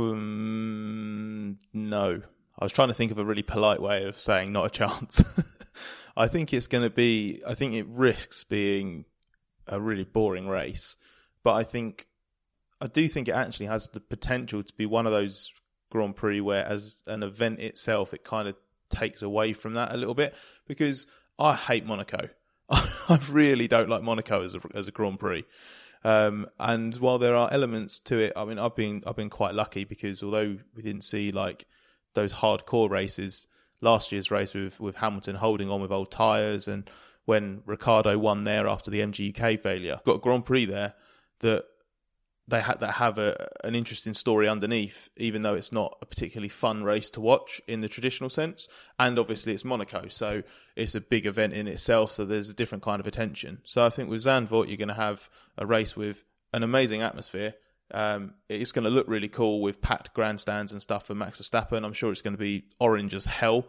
[SPEAKER 3] No. I was trying to think of a really polite way of saying not a chance. I think it risks being a really boring race, but I do think it actually has the potential to be one of those Grand Prix where, as an event itself, it kind of takes away from that a little bit, because I hate Monaco. I really don't like Monaco as a Grand Prix. And while there are elements to it, I mean, I've been quite lucky, because although we didn't see like those hardcore races, last year's race with Hamilton holding on with old tyres, and when Ricciardo won there after the MGUK failure, got a Grand Prix there that have an interesting story underneath, even though it's not a particularly fun race to watch in the traditional sense. And obviously it's Monaco, so it's a big event in itself, so there's a different kind of attention. So I think with Zandvoort, you're going to have a race with an amazing atmosphere. It's going to look really cool with packed grandstands and stuff for Max Verstappen. I'm sure it's going to be orange as hell.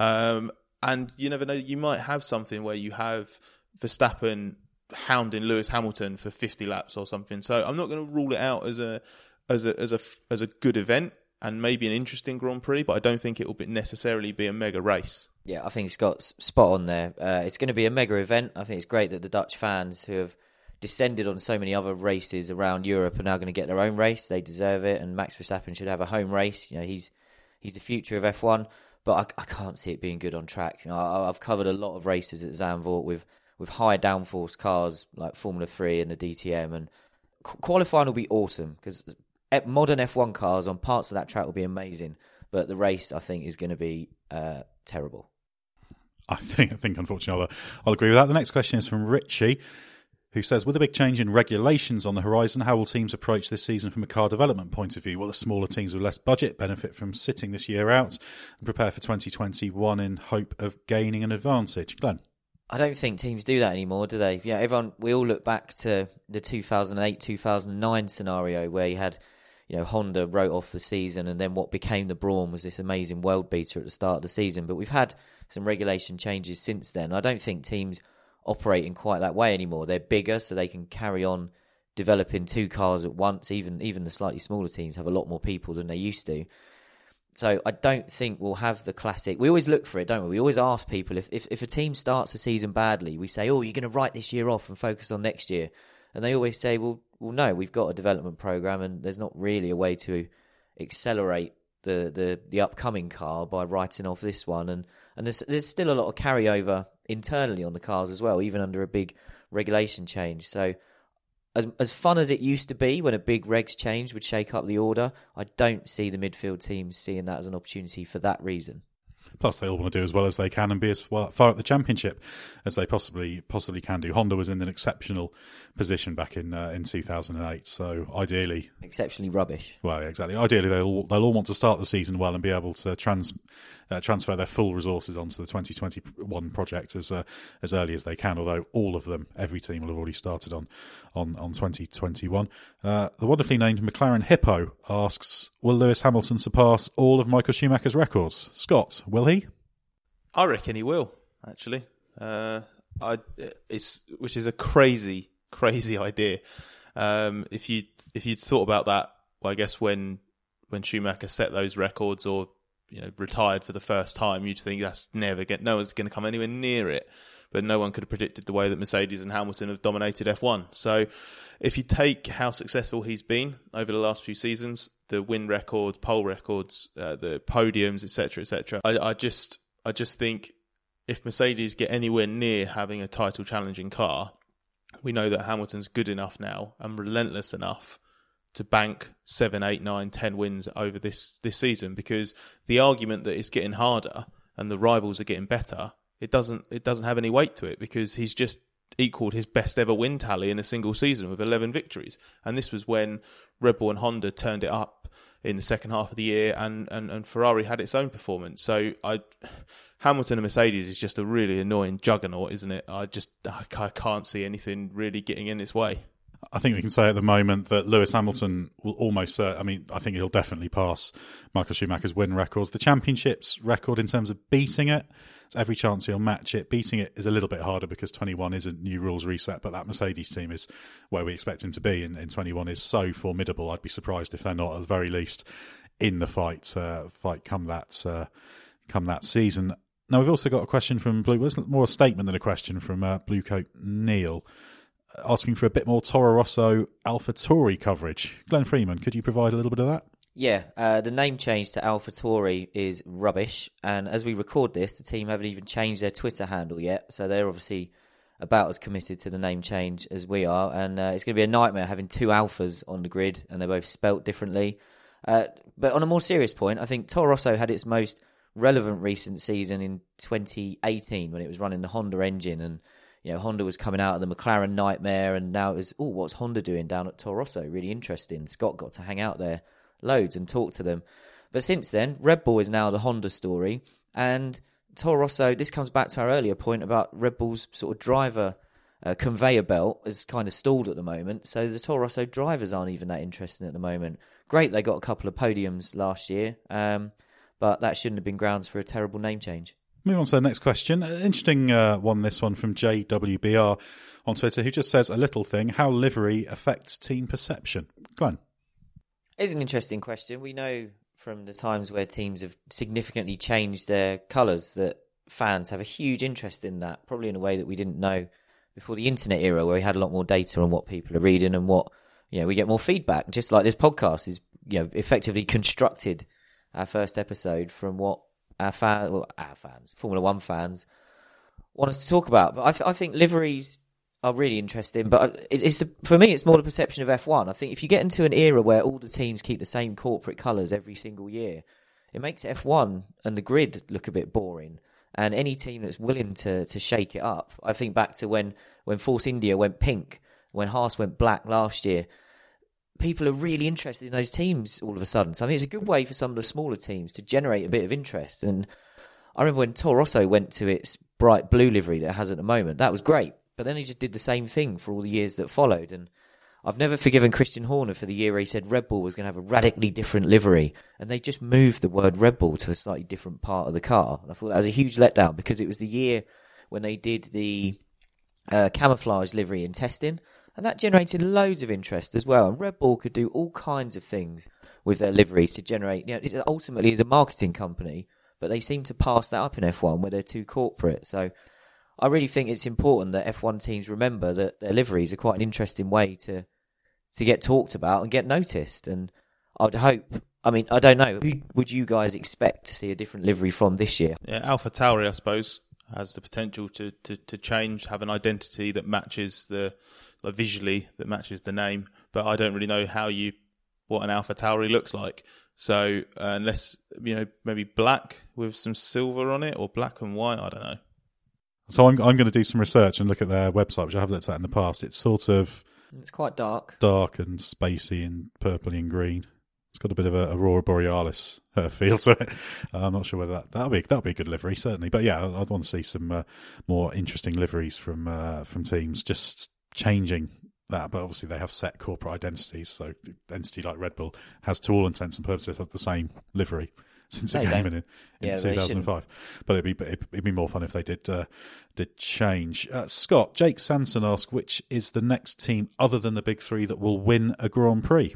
[SPEAKER 3] And you never know, you might have something where you have Verstappen hounding Lewis Hamilton for 50 laps or something. So I'm not going to rule it out as a good event and maybe an interesting Grand Prix, but I don't think it will necessarily be a mega race.
[SPEAKER 2] Yeah, I think Scott's spot on there. It's going to be a mega event. I think it's great that the Dutch fans who have descended on so many other races around Europe are now going to get their own race. They deserve it, and Max Verstappen should have a home race. You know, he's the future of F1. But I can't see it being good on track. You know, I've covered a lot of races at Zandvoort with high downforce cars like Formula 3 and the DTM, and qualifying will be awesome, because modern F1 cars on parts of that track will be amazing. But the race, I think, is going to be terrible.
[SPEAKER 1] I think unfortunately I'll agree with that. The next question is from Richie, who says, with a big change in regulations on the horizon, how will teams approach this season from a car development point of view? Will the smaller teams with less budget benefit from sitting this year out and prepare for 2021 in hope of gaining an advantage? Glenn?
[SPEAKER 2] I don't think teams do that anymore, do they? Yeah, we all look back to the 2008-2009 scenario where you had, Honda wrote off the season, and then what became the Brawn was this amazing world beater at the start of the season. But we've had some regulation changes since then. I don't think teams operate in quite that way anymore. They're bigger, so they can carry on developing two cars at once. Even the slightly smaller teams have a lot more people than they used to. So I don't think we'll have the classic. We always look for it, don't we? We always ask people, if a team starts a season badly, we say, oh, you're going to write this year off and focus on next year. And they always say, well, no, we've got a development program, and there's not really a way to accelerate the upcoming car by writing off this one. And there's still a lot of carryover internally on the cars as well, even under a big regulation change. So as fun as it used to be when a big regs change would shake up the order, I don't see the midfield teams seeing that as an opportunity for that reason.
[SPEAKER 1] Plus, they all want to do as well as they can and be as far at the championship as they possibly can do. Honda was in an exceptional position back in 2008, so ideally,
[SPEAKER 2] exceptionally rubbish.
[SPEAKER 1] Well, exactly. Ideally, they'll all want to start the season well and be able to transfer their full resources onto the 2021 project as early as they can. Although all of them, every team will have already started on 2021. The wonderfully named McLaren Hippo asks, will Lewis Hamilton surpass all of Michael Schumacher's records? Scott, will he?
[SPEAKER 3] I reckon he will, actually. Which is a crazy idea. If you'd thought about that, well, I guess when Schumacher set those records or retired for the first time, you'd think that's no one's going to come anywhere near it. But no one could have predicted the way that Mercedes and Hamilton have dominated F1. So if you take how successful he's been over the last few seasons, the win record, pole records, the podiums, etc., I just think if Mercedes get anywhere near having a title challenging car, we know that Hamilton's good enough now and relentless enough bank 7, 8, 9, 10 wins over this season, because the argument that it's getting harder and the rivals are getting better, it doesn't have any weight to it, because he's just equalled his best ever win tally in a single season with 11 victories. And this was when Red Bull and Honda turned it up in the second half of the year, and Ferrari had its own performance. So Hamilton and Mercedes is just a really annoying juggernaut, isn't it? I can't see anything really getting in its way.
[SPEAKER 1] I think we can say at the moment that Lewis Hamilton will almost, I think he'll definitely pass Michael Schumacher's win records. The championship's record in terms of beating it, there's every chance he'll match it. Beating it is a little bit harder because 21 is a new rules reset, but that Mercedes team is where we expect him to be in 21 is so formidable. I'd be surprised if they're not, at the very least, in the fight come that season. Now, we've also got a question from Blue, it's more a statement than a question, from Blue Coat Neil, asking for a bit more Toro Rosso AlphaTauri coverage. Glenn Freeman, could you provide a little bit of that?
[SPEAKER 2] Yeah, the name change to AlphaTauri is rubbish, and as we record this, the team haven't even changed their Twitter handle yet, so they're obviously about as committed to the name change as we are, and it's going to be a nightmare having two Alphas on the grid, and they're both spelt differently. But on a more serious point, I think Toro Rosso had its most relevant recent season in 2018 when it was running the Honda engine, and Honda was coming out of the McLaren nightmare, and now it was, what's Honda doing down at Toro Rosso? Really interesting. Scott got to hang out there loads and talk to them. But since then, Red Bull is now the Honda story, and Toro Rosso, this comes back to our earlier point about Red Bull's sort of driver conveyor belt is kind of stalled at the moment, so the Toro Rosso drivers aren't even that interesting at the moment. Great, they got a couple of podiums last year, but that shouldn't have been grounds for a terrible name change.
[SPEAKER 1] Move on to the next question. Interesting one, this one from JWBR on Twitter, who just says a little thing: how livery affects team perception. Glenn?
[SPEAKER 2] It's an interesting question. We know from the times where teams have significantly changed their colours that fans have a huge interest in that, probably in a way that we didn't know before the internet era, where we had a lot more data on what people are reading and what, we get more feedback. Just like this podcast is, effectively constructed our first episode from what our fans, Formula One fans, want us to talk about. But I think liveries are really interesting. But for me, it's more the perception of F1. I think if you get into an era where all the teams keep the same corporate colours every single year, it makes F1 and the grid look a bit boring. And any team that's willing to shake it up, I think back to when Force India went pink, when Haas went black last year, people are really interested in those teams all of a sudden. So I think it's a good way for some of the smaller teams to generate a bit of interest. And I remember when Toro Rosso went to its bright blue livery that it has at the moment, that was great. But then he just did the same thing for all the years that followed. And I've never forgiven Christian Horner for the year where he said Red Bull was going to have a radically different livery. And they just moved the word Red Bull to a slightly different part of the car. And I thought that was a huge letdown, because it was the year when they did the camouflage livery in testing. And that generated loads of interest as well. And Red Bull could do all kinds of things with their liveries to generate, it ultimately is a marketing company, but they seem to pass that up in F1 where they're too corporate. So I really think it's important that F1 teams remember that their liveries are quite an interesting way to get talked about and get noticed. And I'd hope, I don't know, who would you guys expect to see a different livery from this year?
[SPEAKER 3] Yeah, AlphaTauri, I suppose, has the potential to change, have an identity that matches visually that matches the name, but I don't really know what an AlphaTauri looks like. So unless maybe black with some silver on it, or black and white, I don't know.
[SPEAKER 1] So I'm going to do some research and look at their website, which I have looked at in the past. It's
[SPEAKER 2] it's quite dark
[SPEAKER 1] and spacey and purpley and green. It's got a bit of a Aurora Borealis feel to it. I'm not sure whether that'll be a good livery, certainly. But yeah, I'd want to see some more interesting liveries from teams, just changing that. But obviously they have set corporate identities, so the entity like Red Bull has, to all intents and purposes, have the same livery since it came in 2005. But it'd be more fun if they did change. Scott, Jake Sanson asks, which is the next team other than the big three that will win a Grand Prix?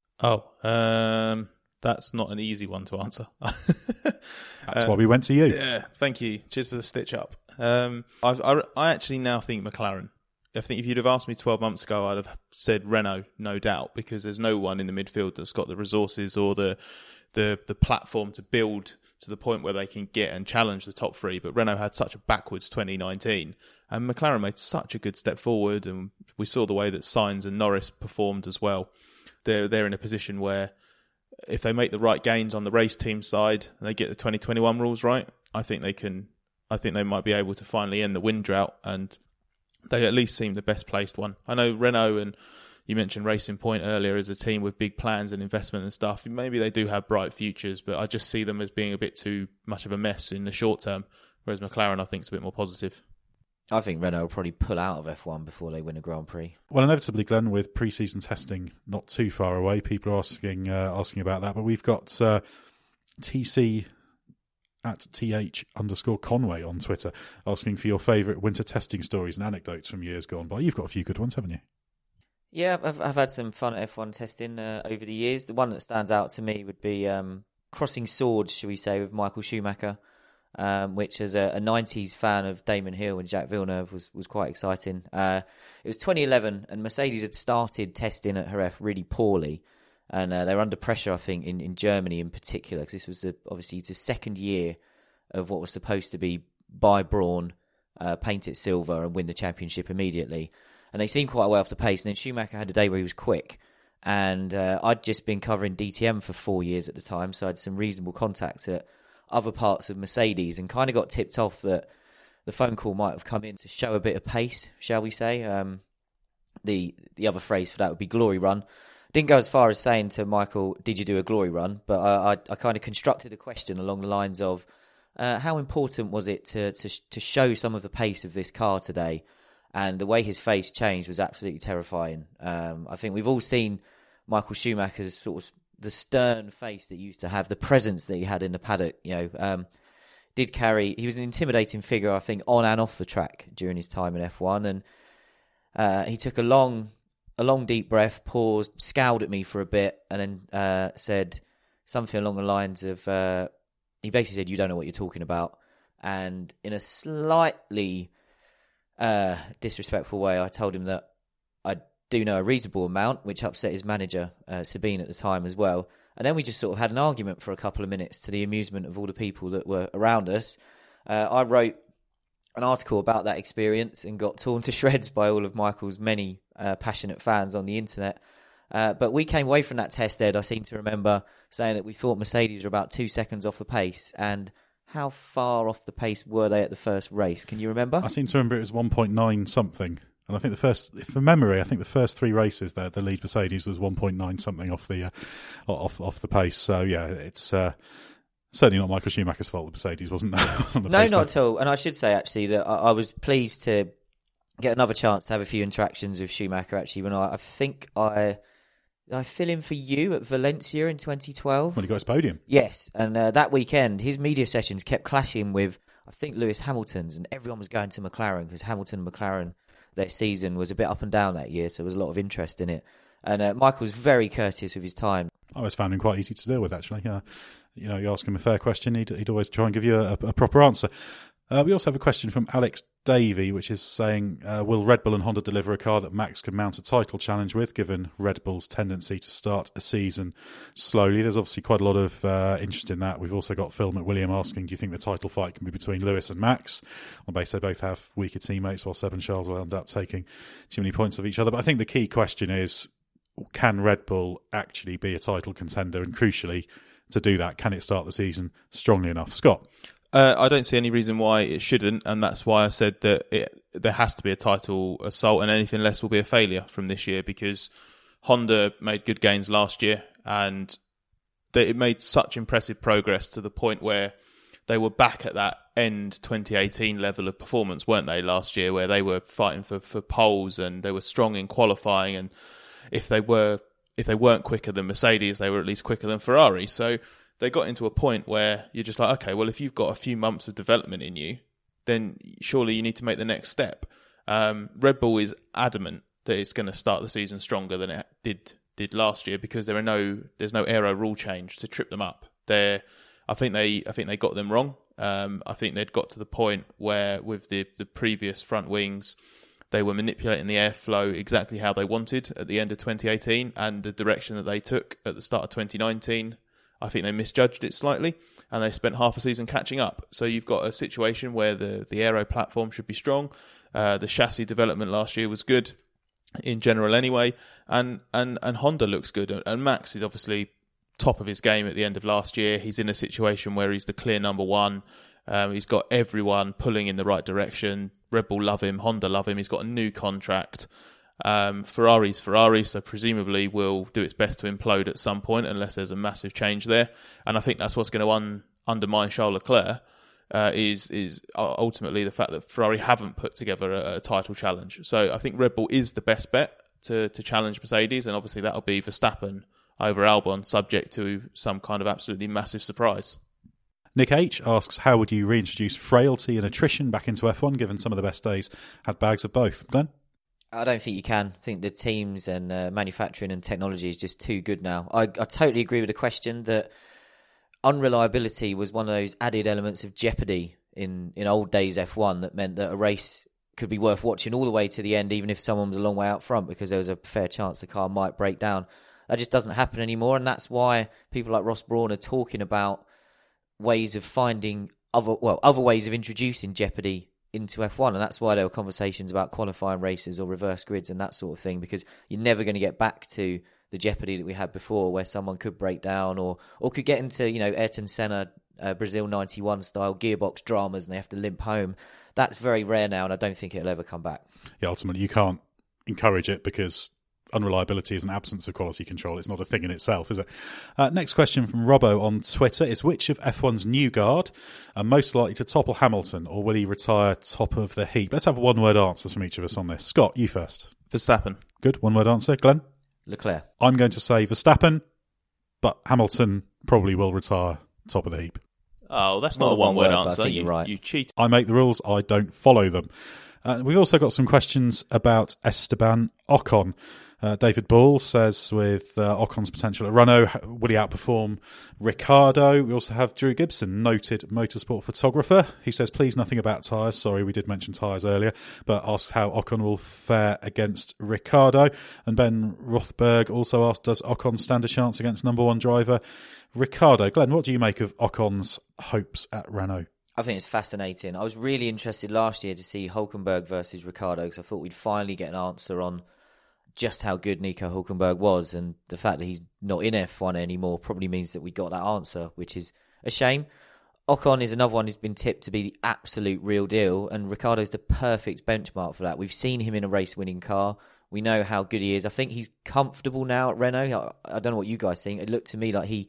[SPEAKER 3] That's not an easy one to answer.
[SPEAKER 1] That's why we went to you.
[SPEAKER 3] Yeah, thank you. Cheers for the stitch up. I actually now think McLaren. I think if you'd have asked me 12 months ago, I'd have said Renault, no doubt, because there's no one in the midfield that's got the resources or the platform to build to the point where they can get and challenge the top three. But Renault had such a backwards 2019, and McLaren made such a good step forward, and we saw the way that Sainz and Norris performed as well. they're in a position where if they make the right gains on the race team side and they get the 2021 rules right, I think they might be able to finally end the wind drought, and they at least seem the best placed one. I know Renault, and you mentioned Racing Point earlier, as a team with big plans and investment and stuff. Maybe they do have bright futures, but I just see them as being a bit too much of a mess in the short term, whereas McLaren I think is a bit more positive.
[SPEAKER 2] I think Renault will probably pull out of F1 before they win a Grand Prix.
[SPEAKER 1] Well, inevitably, Glenn, with pre-season testing not too far away, people are asking about that. But we've got TC at th_Conway on Twitter asking for your favourite winter testing stories and anecdotes from years gone by. You've got a few good ones, haven't you?
[SPEAKER 2] Yeah, I've had some fun at F1 testing over the years. The one that stands out to me would be crossing swords, shall we say, with Michael Schumacher. Which as a 90s fan of Damon Hill and Jacques Villeneuve was quite exciting. It was 2011 and Mercedes had started testing at Jerez really poorly, and they were under pressure, I think, in Germany in particular, because this was obviously the second year of what was supposed to be buy Brawn, paint it silver and win the championship immediately. And they seemed quite well off the pace, and then Schumacher had a day where he was quick. And I'd just been covering DTM for 4 years at the time, so I had some reasonable contacts at other parts of Mercedes, and kind of got tipped off that the phone call might have come in to show a bit of pace, shall we say. The other phrase for that would be glory run. Didn't go as far as saying to Michael, did you do a glory run? But I kind of constructed a question along the lines of, how important was it to show some of the pace of this car today? And the way his face changed was absolutely terrifying. I think we've all seen Michael Schumacher's sort of the stern face that he used to have, the presence that he had in the paddock, he was an intimidating figure, I think, on and off the track during his time in F1. And he took a long deep breath, paused, scowled at me for a bit, and then said something along the lines of, he basically said, "You don't know what you're talking about." And in a slightly disrespectful way, I told him that I do know a reasonable amount, which upset his manager, Sabine, at the time as well. And then we just sort of had an argument for a couple of minutes to the amusement of all the people that were around us. I wrote an article about that experience and got torn to shreds by all of Michael's many passionate fans on the internet. But we came away from that test, Ed, I seem to remember saying that we thought Mercedes were about 2 seconds off the pace. And how far off the pace were they at the first race? Can you remember?
[SPEAKER 1] I seem to remember it was 1.9 something. And I think the first 3 races there, the lead Mercedes was 1.9 something off the pace. So yeah, it's certainly not Michael Schumacher's fault. The Mercedes wasn't there.
[SPEAKER 2] No, not at all. And I should say actually that I was pleased to get another chance to have a few interactions with Schumacher. Actually, when I think I fill in for you at Valencia in 2012
[SPEAKER 1] when he got his podium.
[SPEAKER 2] Yes, and that weekend his media sessions kept clashing with I think Lewis Hamilton's, and everyone was going to McLaren because Hamilton and McLaren, their season was a bit up and down that year, so there was a lot of interest in it. And Michael was very courteous with his time.
[SPEAKER 1] I always found him quite easy to deal with, actually. You ask him a fair question, he'd always try and give you a proper answer. We also have a question from Alex Davey, which is saying, will Red Bull and Honda deliver a car that Max can mount a title challenge with, given Red Bull's tendency to start a season slowly? There's obviously quite a lot of interest in that. We've also got Phil McWilliam asking, do you think the title fight can be between Lewis and Max? On base, they both have weaker teammates, while Seb and Charles will end up taking too many points of each other. But I think the key question is, can Red Bull actually be a title contender? And crucially, to do that, can it start the season strongly enough? Scott?
[SPEAKER 3] I don't see any reason why it shouldn't, and that's why I said that there has to be a title assault, and anything less will be a failure from this year, because Honda made good gains last year, and it made such impressive progress to the point where they were back at that end 2018 level of performance, weren't they, last year, where they were fighting for poles and they were strong in qualifying, and if they weren't quicker than Mercedes, they were at least quicker than Ferrari. So they got into a point where you're just like, okay, well, if you've got a few months of development in you, then surely you need to make the next step. Red Bull is adamant that it's going to start the season stronger than it did last year, because there's no aero rule change to trip them up. I think they got them wrong. I think they'd got to the point where with the previous front wings, they were manipulating the airflow exactly how they wanted at the end of 2018, and the direction that they took at the start of 2019, I think they misjudged it slightly, and they spent half a season catching up. So you've got a situation where the aero platform should be strong. The chassis development last year was good. in general anyway. And Honda looks good. And Max is obviously top of his game at the end of last year. He's in a situation where he's the clear number one. He's got everyone pulling in the right direction. Red Bull love him. Honda love him. He's got a new contract. Ferrari's Ferrari, so presumably will do its best to implode at some point unless there's a massive change there. And I think that's what's going to undermine Charles Leclerc, is ultimately the fact that Ferrari haven't put together a title challenge. So I think Red Bull is the best bet to challenge Mercedes, and obviously that'll be Verstappen over Albon, subject to some kind of absolutely massive surprise.
[SPEAKER 1] Nick H asks, how would you reintroduce frailty and attrition back into F1, given some of the best days had bags of both? Glenn?
[SPEAKER 2] I don't think you can. I think the teams and manufacturing and technology is just too good now. I totally agree with the question that unreliability was one of those added elements of jeopardy in old days F1 that meant that a race could be worth watching all the way to the end, even if someone was a long way out front, because there was a fair chance the car might break down. That just doesn't happen anymore, and that's why people like Ross Brawn are talking about ways of finding other ways of introducing jeopardy into F1, and that's why there were conversations about qualifying races or reverse grids and that sort of thing, because you're never going to get back to the jeopardy that we had before, where someone could break down or could get into Ayrton Senna Brazil 91 style gearbox dramas and they have to limp home. That's very rare now, and I don't think it'll ever come back.
[SPEAKER 1] Yeah, ultimately you can't encourage it because unreliability is an absence of quality control. It's not a thing in itself, is it? Next question from Robbo on Twitter is, which of F1's new guard are most likely to topple Hamilton, or will he retire top of the heap? Let's have one-word answers from each of us on this. Scott, you first.
[SPEAKER 3] Verstappen.
[SPEAKER 1] Good, one-word answer. Glenn?
[SPEAKER 2] Leclerc.
[SPEAKER 1] I'm going to say Verstappen, but Hamilton probably will retire top of the heap.
[SPEAKER 3] Oh, that's not a one-word answer.
[SPEAKER 2] I think you're right.
[SPEAKER 3] You cheat.
[SPEAKER 1] I make the rules, I don't follow them. We've also got some questions about Esteban Ocon. David Ball says, with Ocon's potential at Renault, will he outperform Ricciardo? We also have Drew Gibson, noted motorsport photographer, who says, please nothing about tyres. Sorry, we did mention tyres earlier, but asks how Ocon will fare against Ricciardo. And Ben Rothberg also asked, does Ocon stand a chance against number one driver Ricciardo? Glenn, what do you make of Ocon's hopes at Renault?
[SPEAKER 2] I think it's fascinating. I was really interested last year to see Hülkenberg versus Ricciardo, because I thought we'd finally get an answer on just how good Nico Hülkenberg was, and the fact that he's not in F1 anymore probably means that we got that answer, which is a shame. Ocon is another one who's been tipped to be the absolute real deal, and Ricciardo's the perfect benchmark for that. We've seen him in a race-winning car. We know how good he is. I think he's comfortable now at Renault. I don't know what you guys think. It looked to me like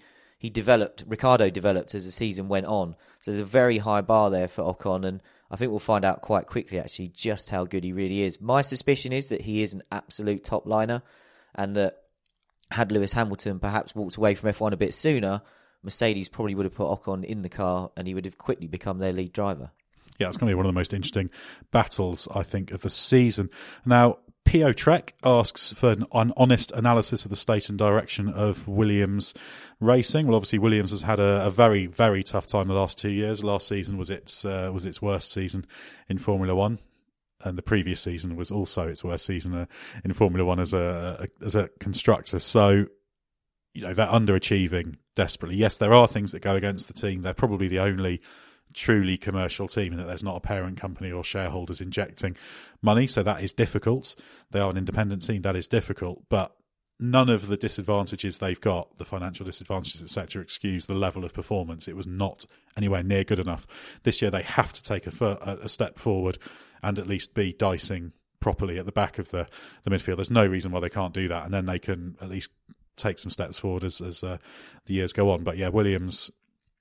[SPEAKER 2] Ricciardo developed as the season went on. So there's a very high bar there for Ocon, and I think we'll find out quite quickly, actually, just how good he really is. My suspicion is that he is an absolute top liner, and that had Lewis Hamilton perhaps walked away from F1 a bit sooner, Mercedes probably would have put Ocon in the car and he would have quickly become their lead driver.
[SPEAKER 1] Yeah, it's going to be one of the most interesting battles, I think, of the season. Now, P.O. Trek asks for an honest analysis of the state and direction of Williams racing. Well, obviously, Williams has had a very, very tough time the last 2 years. Last season was its worst season in Formula One, and the previous season was also its worst season in Formula One as a constructor. So, they're underachieving desperately. Yes, there are things that go against the team. They're probably the only truly commercial team, in that there's not a parent company or shareholders injecting money, so that is difficult. They are an independent team, that is difficult, but none of the disadvantages they've got, the financial disadvantages, etc., excuse the level of performance. It was not anywhere near good enough. This year they have to take a step forward and at least be dicing properly at the back of the midfield. There's no reason why they can't do that, and then they can at least take some steps forward as the years go on. But yeah, Williams,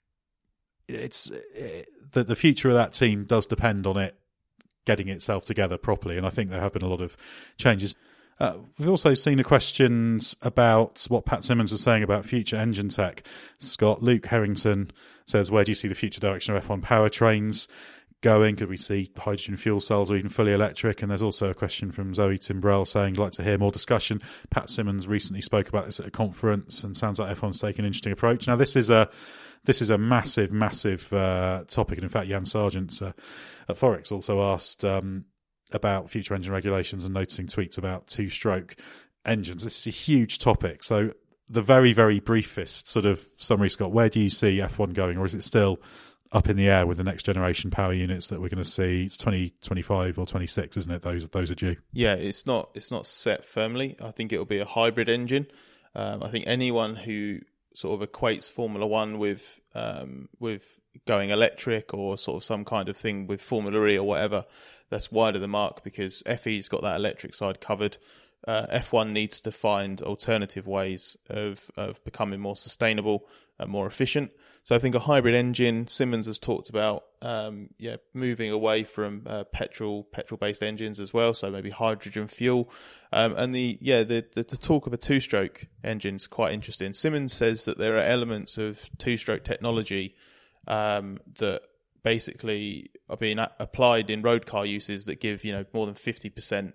[SPEAKER 1] the future of that team does depend on it getting itself together properly, and I think there have been a lot of changes. We've also seen the questions about what Pat Simmons was saying about future engine tech. Scott, Luke Harrington says, where do you see the future direction of F1 powertrains going? Could we see hydrogen fuel cells or even fully electric? And there's also a question from Zoe Timbrell saying, like to hear more discussion. Pat Simmons recently spoke about this at a conference, and sounds like F1's taking an interesting approach. Now, this is a massive, massive topic. And in fact, Jan Sargent at Forex also asked about future engine regulations and noticing tweets about two-stroke engines. This is a huge topic. So the very, very briefest sort of summary, Scott, where do you see F1 going? Or is it still up in the air with the next generation power units that we're going to see. It's 2025 or 26, isn't it? Those are due.
[SPEAKER 3] Yeah, it's not set firmly. I think it'll be a hybrid engine. I think anyone who sort of equates Formula One with going electric or sort of some kind of thing with Formula E or whatever, that's wide of the mark, because FE's got that electric side covered. F1 needs to find alternative ways of becoming more sustainable and more efficient. So I think a hybrid engine, Simmons has talked about, moving away from petrol-based engines as well. So maybe hydrogen fuel, and the talk of a two-stroke engine is quite interesting. Simmons says that there are elements of two-stroke technology that basically are being applied in road car uses that give more than 50%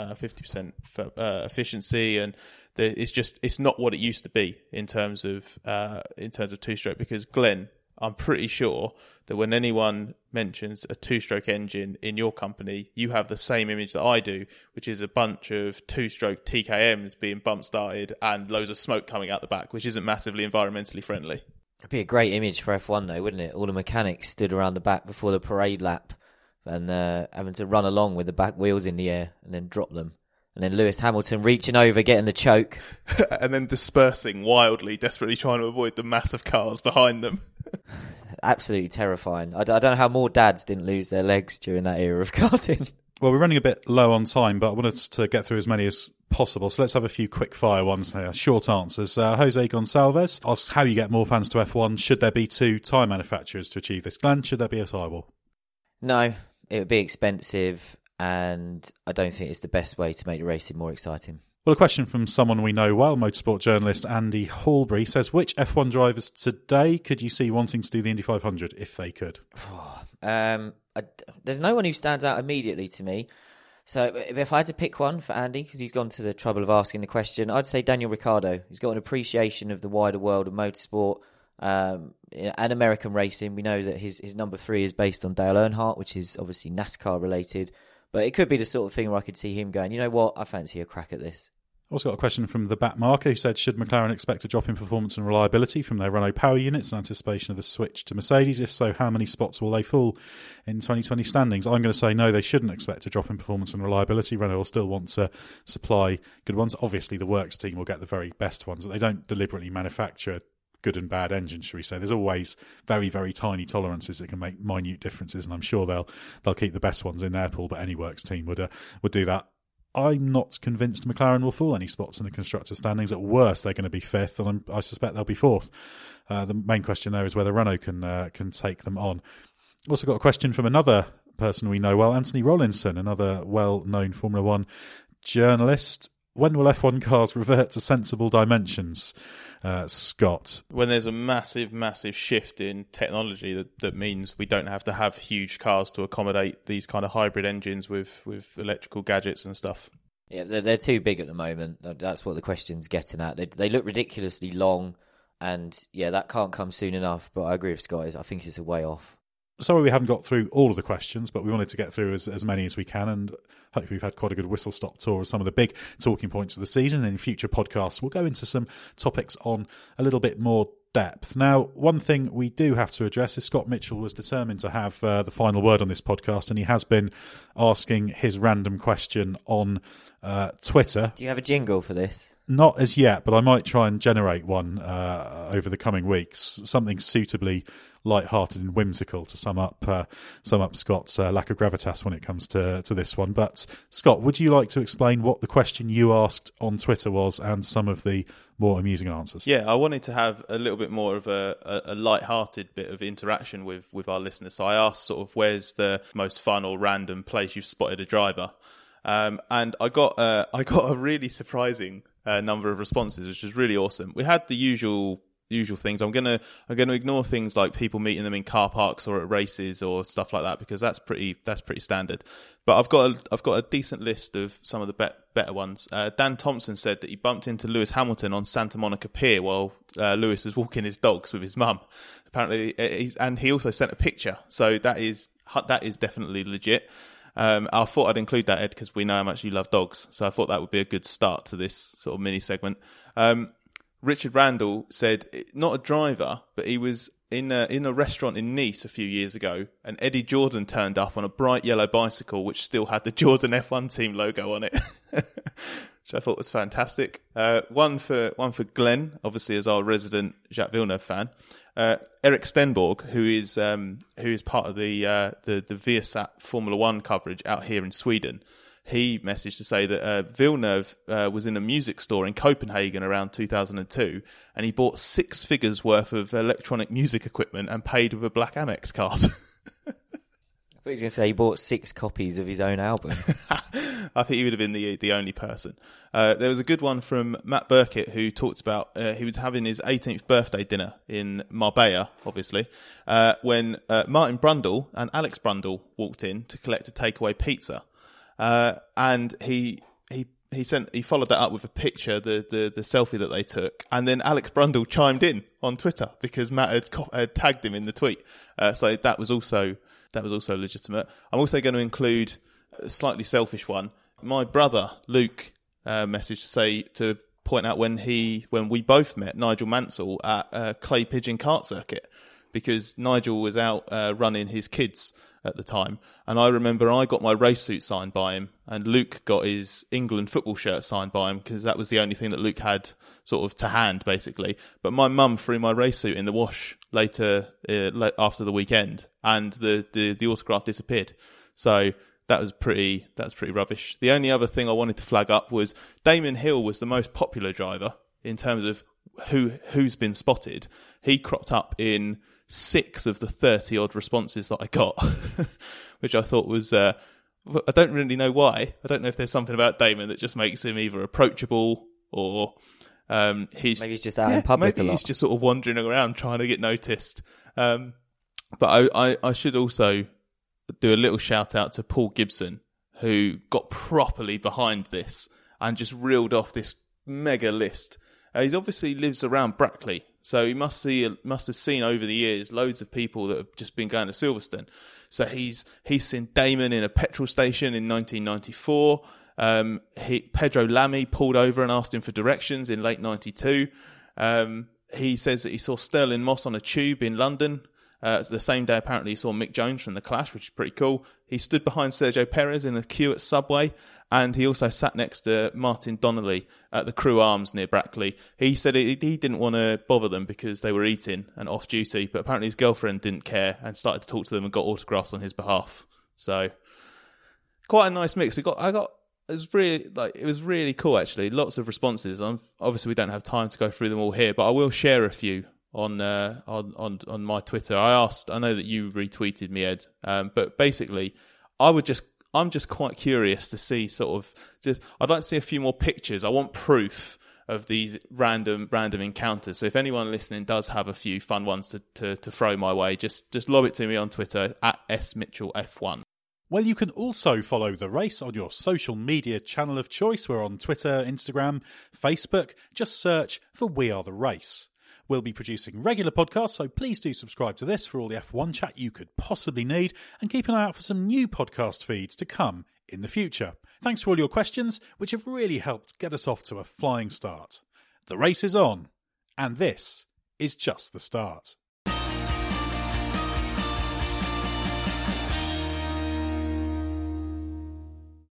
[SPEAKER 3] efficiency, and it's not what it used to be in terms of two-stroke. Because Glenn, I'm pretty sure that when anyone mentions a two-stroke engine in your company, you have the same image that I do, which is a bunch of two-stroke TKMs being bump started and loads of smoke coming out the back, which isn't massively environmentally friendly.
[SPEAKER 2] It'd be a great image for F1 though, wouldn't it? All the mechanics stood around the back before the parade lap and having to run along with the back wheels in the air and then drop them. And then Lewis Hamilton reaching over, getting the choke.
[SPEAKER 3] And then dispersing wildly, desperately trying to avoid the massive cars behind them.
[SPEAKER 2] Absolutely terrifying. I don't know how more dads didn't lose their legs during that era of karting.
[SPEAKER 1] Well, we're running a bit low on time, but I wanted to get through as many as possible. So let's have a few quick fire ones here. Short answers. Jose Gonçalves asks how you get more fans to F1. Should there be 2 tyre manufacturers to achieve this? Glenn, should there be a tyre wall?
[SPEAKER 2] No, it would be expensive, and I don't think it's the best way to make the racing more exciting.
[SPEAKER 1] Well, a question from someone we know well, motorsport journalist Andy Hallbury, says, which F1 drivers today could you see wanting to do the Indy 500 if they could?
[SPEAKER 2] There's no one who stands out immediately to me. So if I had to pick one for Andy, because he's gone to the trouble of asking the question, I'd say Daniel Ricciardo. He's got an appreciation of the wider world of motorsport and American racing. We know that his number 3 is based on Dale Earnhardt, which is obviously NASCAR related. But it could be the sort of thing where I could see him going, you know what, I fancy a crack at this.
[SPEAKER 1] Also got a question from the Bat Marker, who said, should McLaren expect a drop in performance and reliability from their Renault power units in anticipation of the switch to Mercedes? If so, how many spots will they fall in 2020 standings? I'm going to say no, they shouldn't expect a drop in performance and reliability. Renault will still want to supply good ones. Obviously, the works team will get the very best ones, but they don't deliberately manufacture good and bad engines, shall we say. There's always very, very tiny tolerances that can make minute differences, and I'm sure they'll keep the best ones in their pool, but any works team would do that. I'm not convinced McLaren will fall any spots in the constructor standings. At worst, they're going to be 5th, and I suspect they'll be 4th. The main question there is whether Renault can take them on. Also got a question from another person we know well, Anthony Rollinson, another well-known Formula One journalist. When will F1 cars revert to sensible dimensions? Scott?
[SPEAKER 3] When there's a massive, massive shift in technology that means we don't have to have huge cars to accommodate these kind of hybrid engines with electrical gadgets and stuff.
[SPEAKER 2] Yeah, they're too big at the moment. That's what the question's getting at. They look ridiculously long, and yeah, that can't come soon enough. But I agree with Scott. I think it's a way off.
[SPEAKER 1] Sorry we haven't got through all of the questions, but we wanted to get through as many as we can, and hopefully we've had quite a good whistle-stop tour of some of the big talking points of the season. And in future podcasts, we'll go into some topics on a little bit more depth. Now, one thing we do have to address is Scott Mitchell was determined to have the final word on this podcast, and he has been asking his random question on Twitter.
[SPEAKER 2] Do you have a jingle for this?
[SPEAKER 1] Not as yet, but I might try and generate one over the coming weeks, something suitably light-hearted and whimsical to sum up Scott's lack of gravitas when it comes to this one. But Scott, would you like to explain what the question you asked on Twitter was and some of the more amusing answers?
[SPEAKER 3] Yeah, I wanted to have a little bit more of a light-hearted bit of interaction with our listeners. So I asked sort of where's the most fun or random place you've spotted a driver, and I got a really surprising number of responses, which was really awesome. We had the usual things. I'm gonna ignore things like people meeting them in car parks or at races or stuff like that, because that's pretty standard. But I've got a decent list of some of the better ones. Dan Thompson said that he bumped into Lewis Hamilton on Santa Monica Pier while Lewis was walking his dogs with his mum. Apparently, and he also sent a picture. So that is definitely legit. I thought I'd include that, Ed, because we know how much you love dogs. So I thought that would be a good start to this sort of mini segment. Richard Randall said, not a driver, but he was in a restaurant in Nice a few years ago, and Eddie Jordan turned up on a bright yellow bicycle which still had the Jordan F1 team logo on it, which I thought was fantastic. One for Glenn, obviously as our resident Jacques Villeneuve fan. Eric Stenborg, who is part of the Viasat Formula One coverage out here in Sweden. He messaged to say that Villeneuve was in a music store in Copenhagen around 2002, and he bought 6 figures worth of electronic music equipment and paid with a black Amex card.
[SPEAKER 2] I thought he was going to say he bought 6 copies of his own album.
[SPEAKER 3] I think he would have been the only person. There was a good one from Matt Burkett who talked about he was having his 18th birthday dinner in Marbella, obviously, when Martin Brundle and Alex Brundle walked in to collect a takeaway pizza. And he followed that up with a picture, the selfie that they took, and then Alex Brundle chimed in on Twitter because Matt had tagged him in the tweet. So that was also legitimate. I'm also going to include a slightly selfish one. My brother Luke messaged to point out when we both met Nigel Mansell at Clay Pigeon Kart Circuit, because Nigel was out running his kids at the time, and I remember I got my race suit signed by him, and Luke got his England football shirt signed by him because that was the only thing that Luke had sort of to hand, basically. But my mum threw my race suit in the wash later after the weekend, and the autograph disappeared. So that's pretty rubbish. The only other thing I wanted to flag up was Damon Hill was the most popular driver in terms of who's been spotted. He cropped up in 6 of the 30 odd responses that I got, which I thought was, I don't really know why. I don't know if there's something about Damon that just makes him either approachable or maybe
[SPEAKER 2] he's just out in public a lot.
[SPEAKER 3] He's just sort of wandering around trying to get noticed. But I should also do a little shout out to Paul Gibson, who got properly behind this and just reeled off this mega list. He obviously lives around Brackley, so he must have seen over the years loads of people that have just been going to Silverstone. So he's seen Damon in a petrol station in 1994. Pedro Lamy pulled over and asked him for directions in late 92. He says that he saw Sterling Moss on a tube in London. The same day, apparently, he saw Mick Jones from The Clash, which is pretty cool. He stood behind Sergio Perez in a queue at Subway, and he also sat next to Martin Donnelly at the Crew Arms near Brackley. He said he didn't want to bother them because they were eating and off duty, but apparently his girlfriend didn't care and started to talk to them and got autographs on his behalf. So quite a nice mix. It was really cool, actually. Lots of responses. Obviously, we don't have time to go through them all here, but I will share a few on my Twitter. I know that you retweeted me, Ed, but basically, I'm just quite curious to see I'd like to see a few more pictures. I want proof of these random encounters. So if anyone listening does have a few fun ones to throw my way, just lob it to me on Twitter at @SMitchellF1.
[SPEAKER 1] Well, you can also follow The Race on your social media channel of choice. We're on Twitter, Instagram, Facebook. Just search for We Are The Race. We'll be producing regular podcasts, so please do subscribe to this for all the F1 chat you could possibly need, and keep an eye out for some new podcast feeds to come in the future. Thanks for all your questions, which have really helped get us off to a flying start. The race is on, and this is just the start.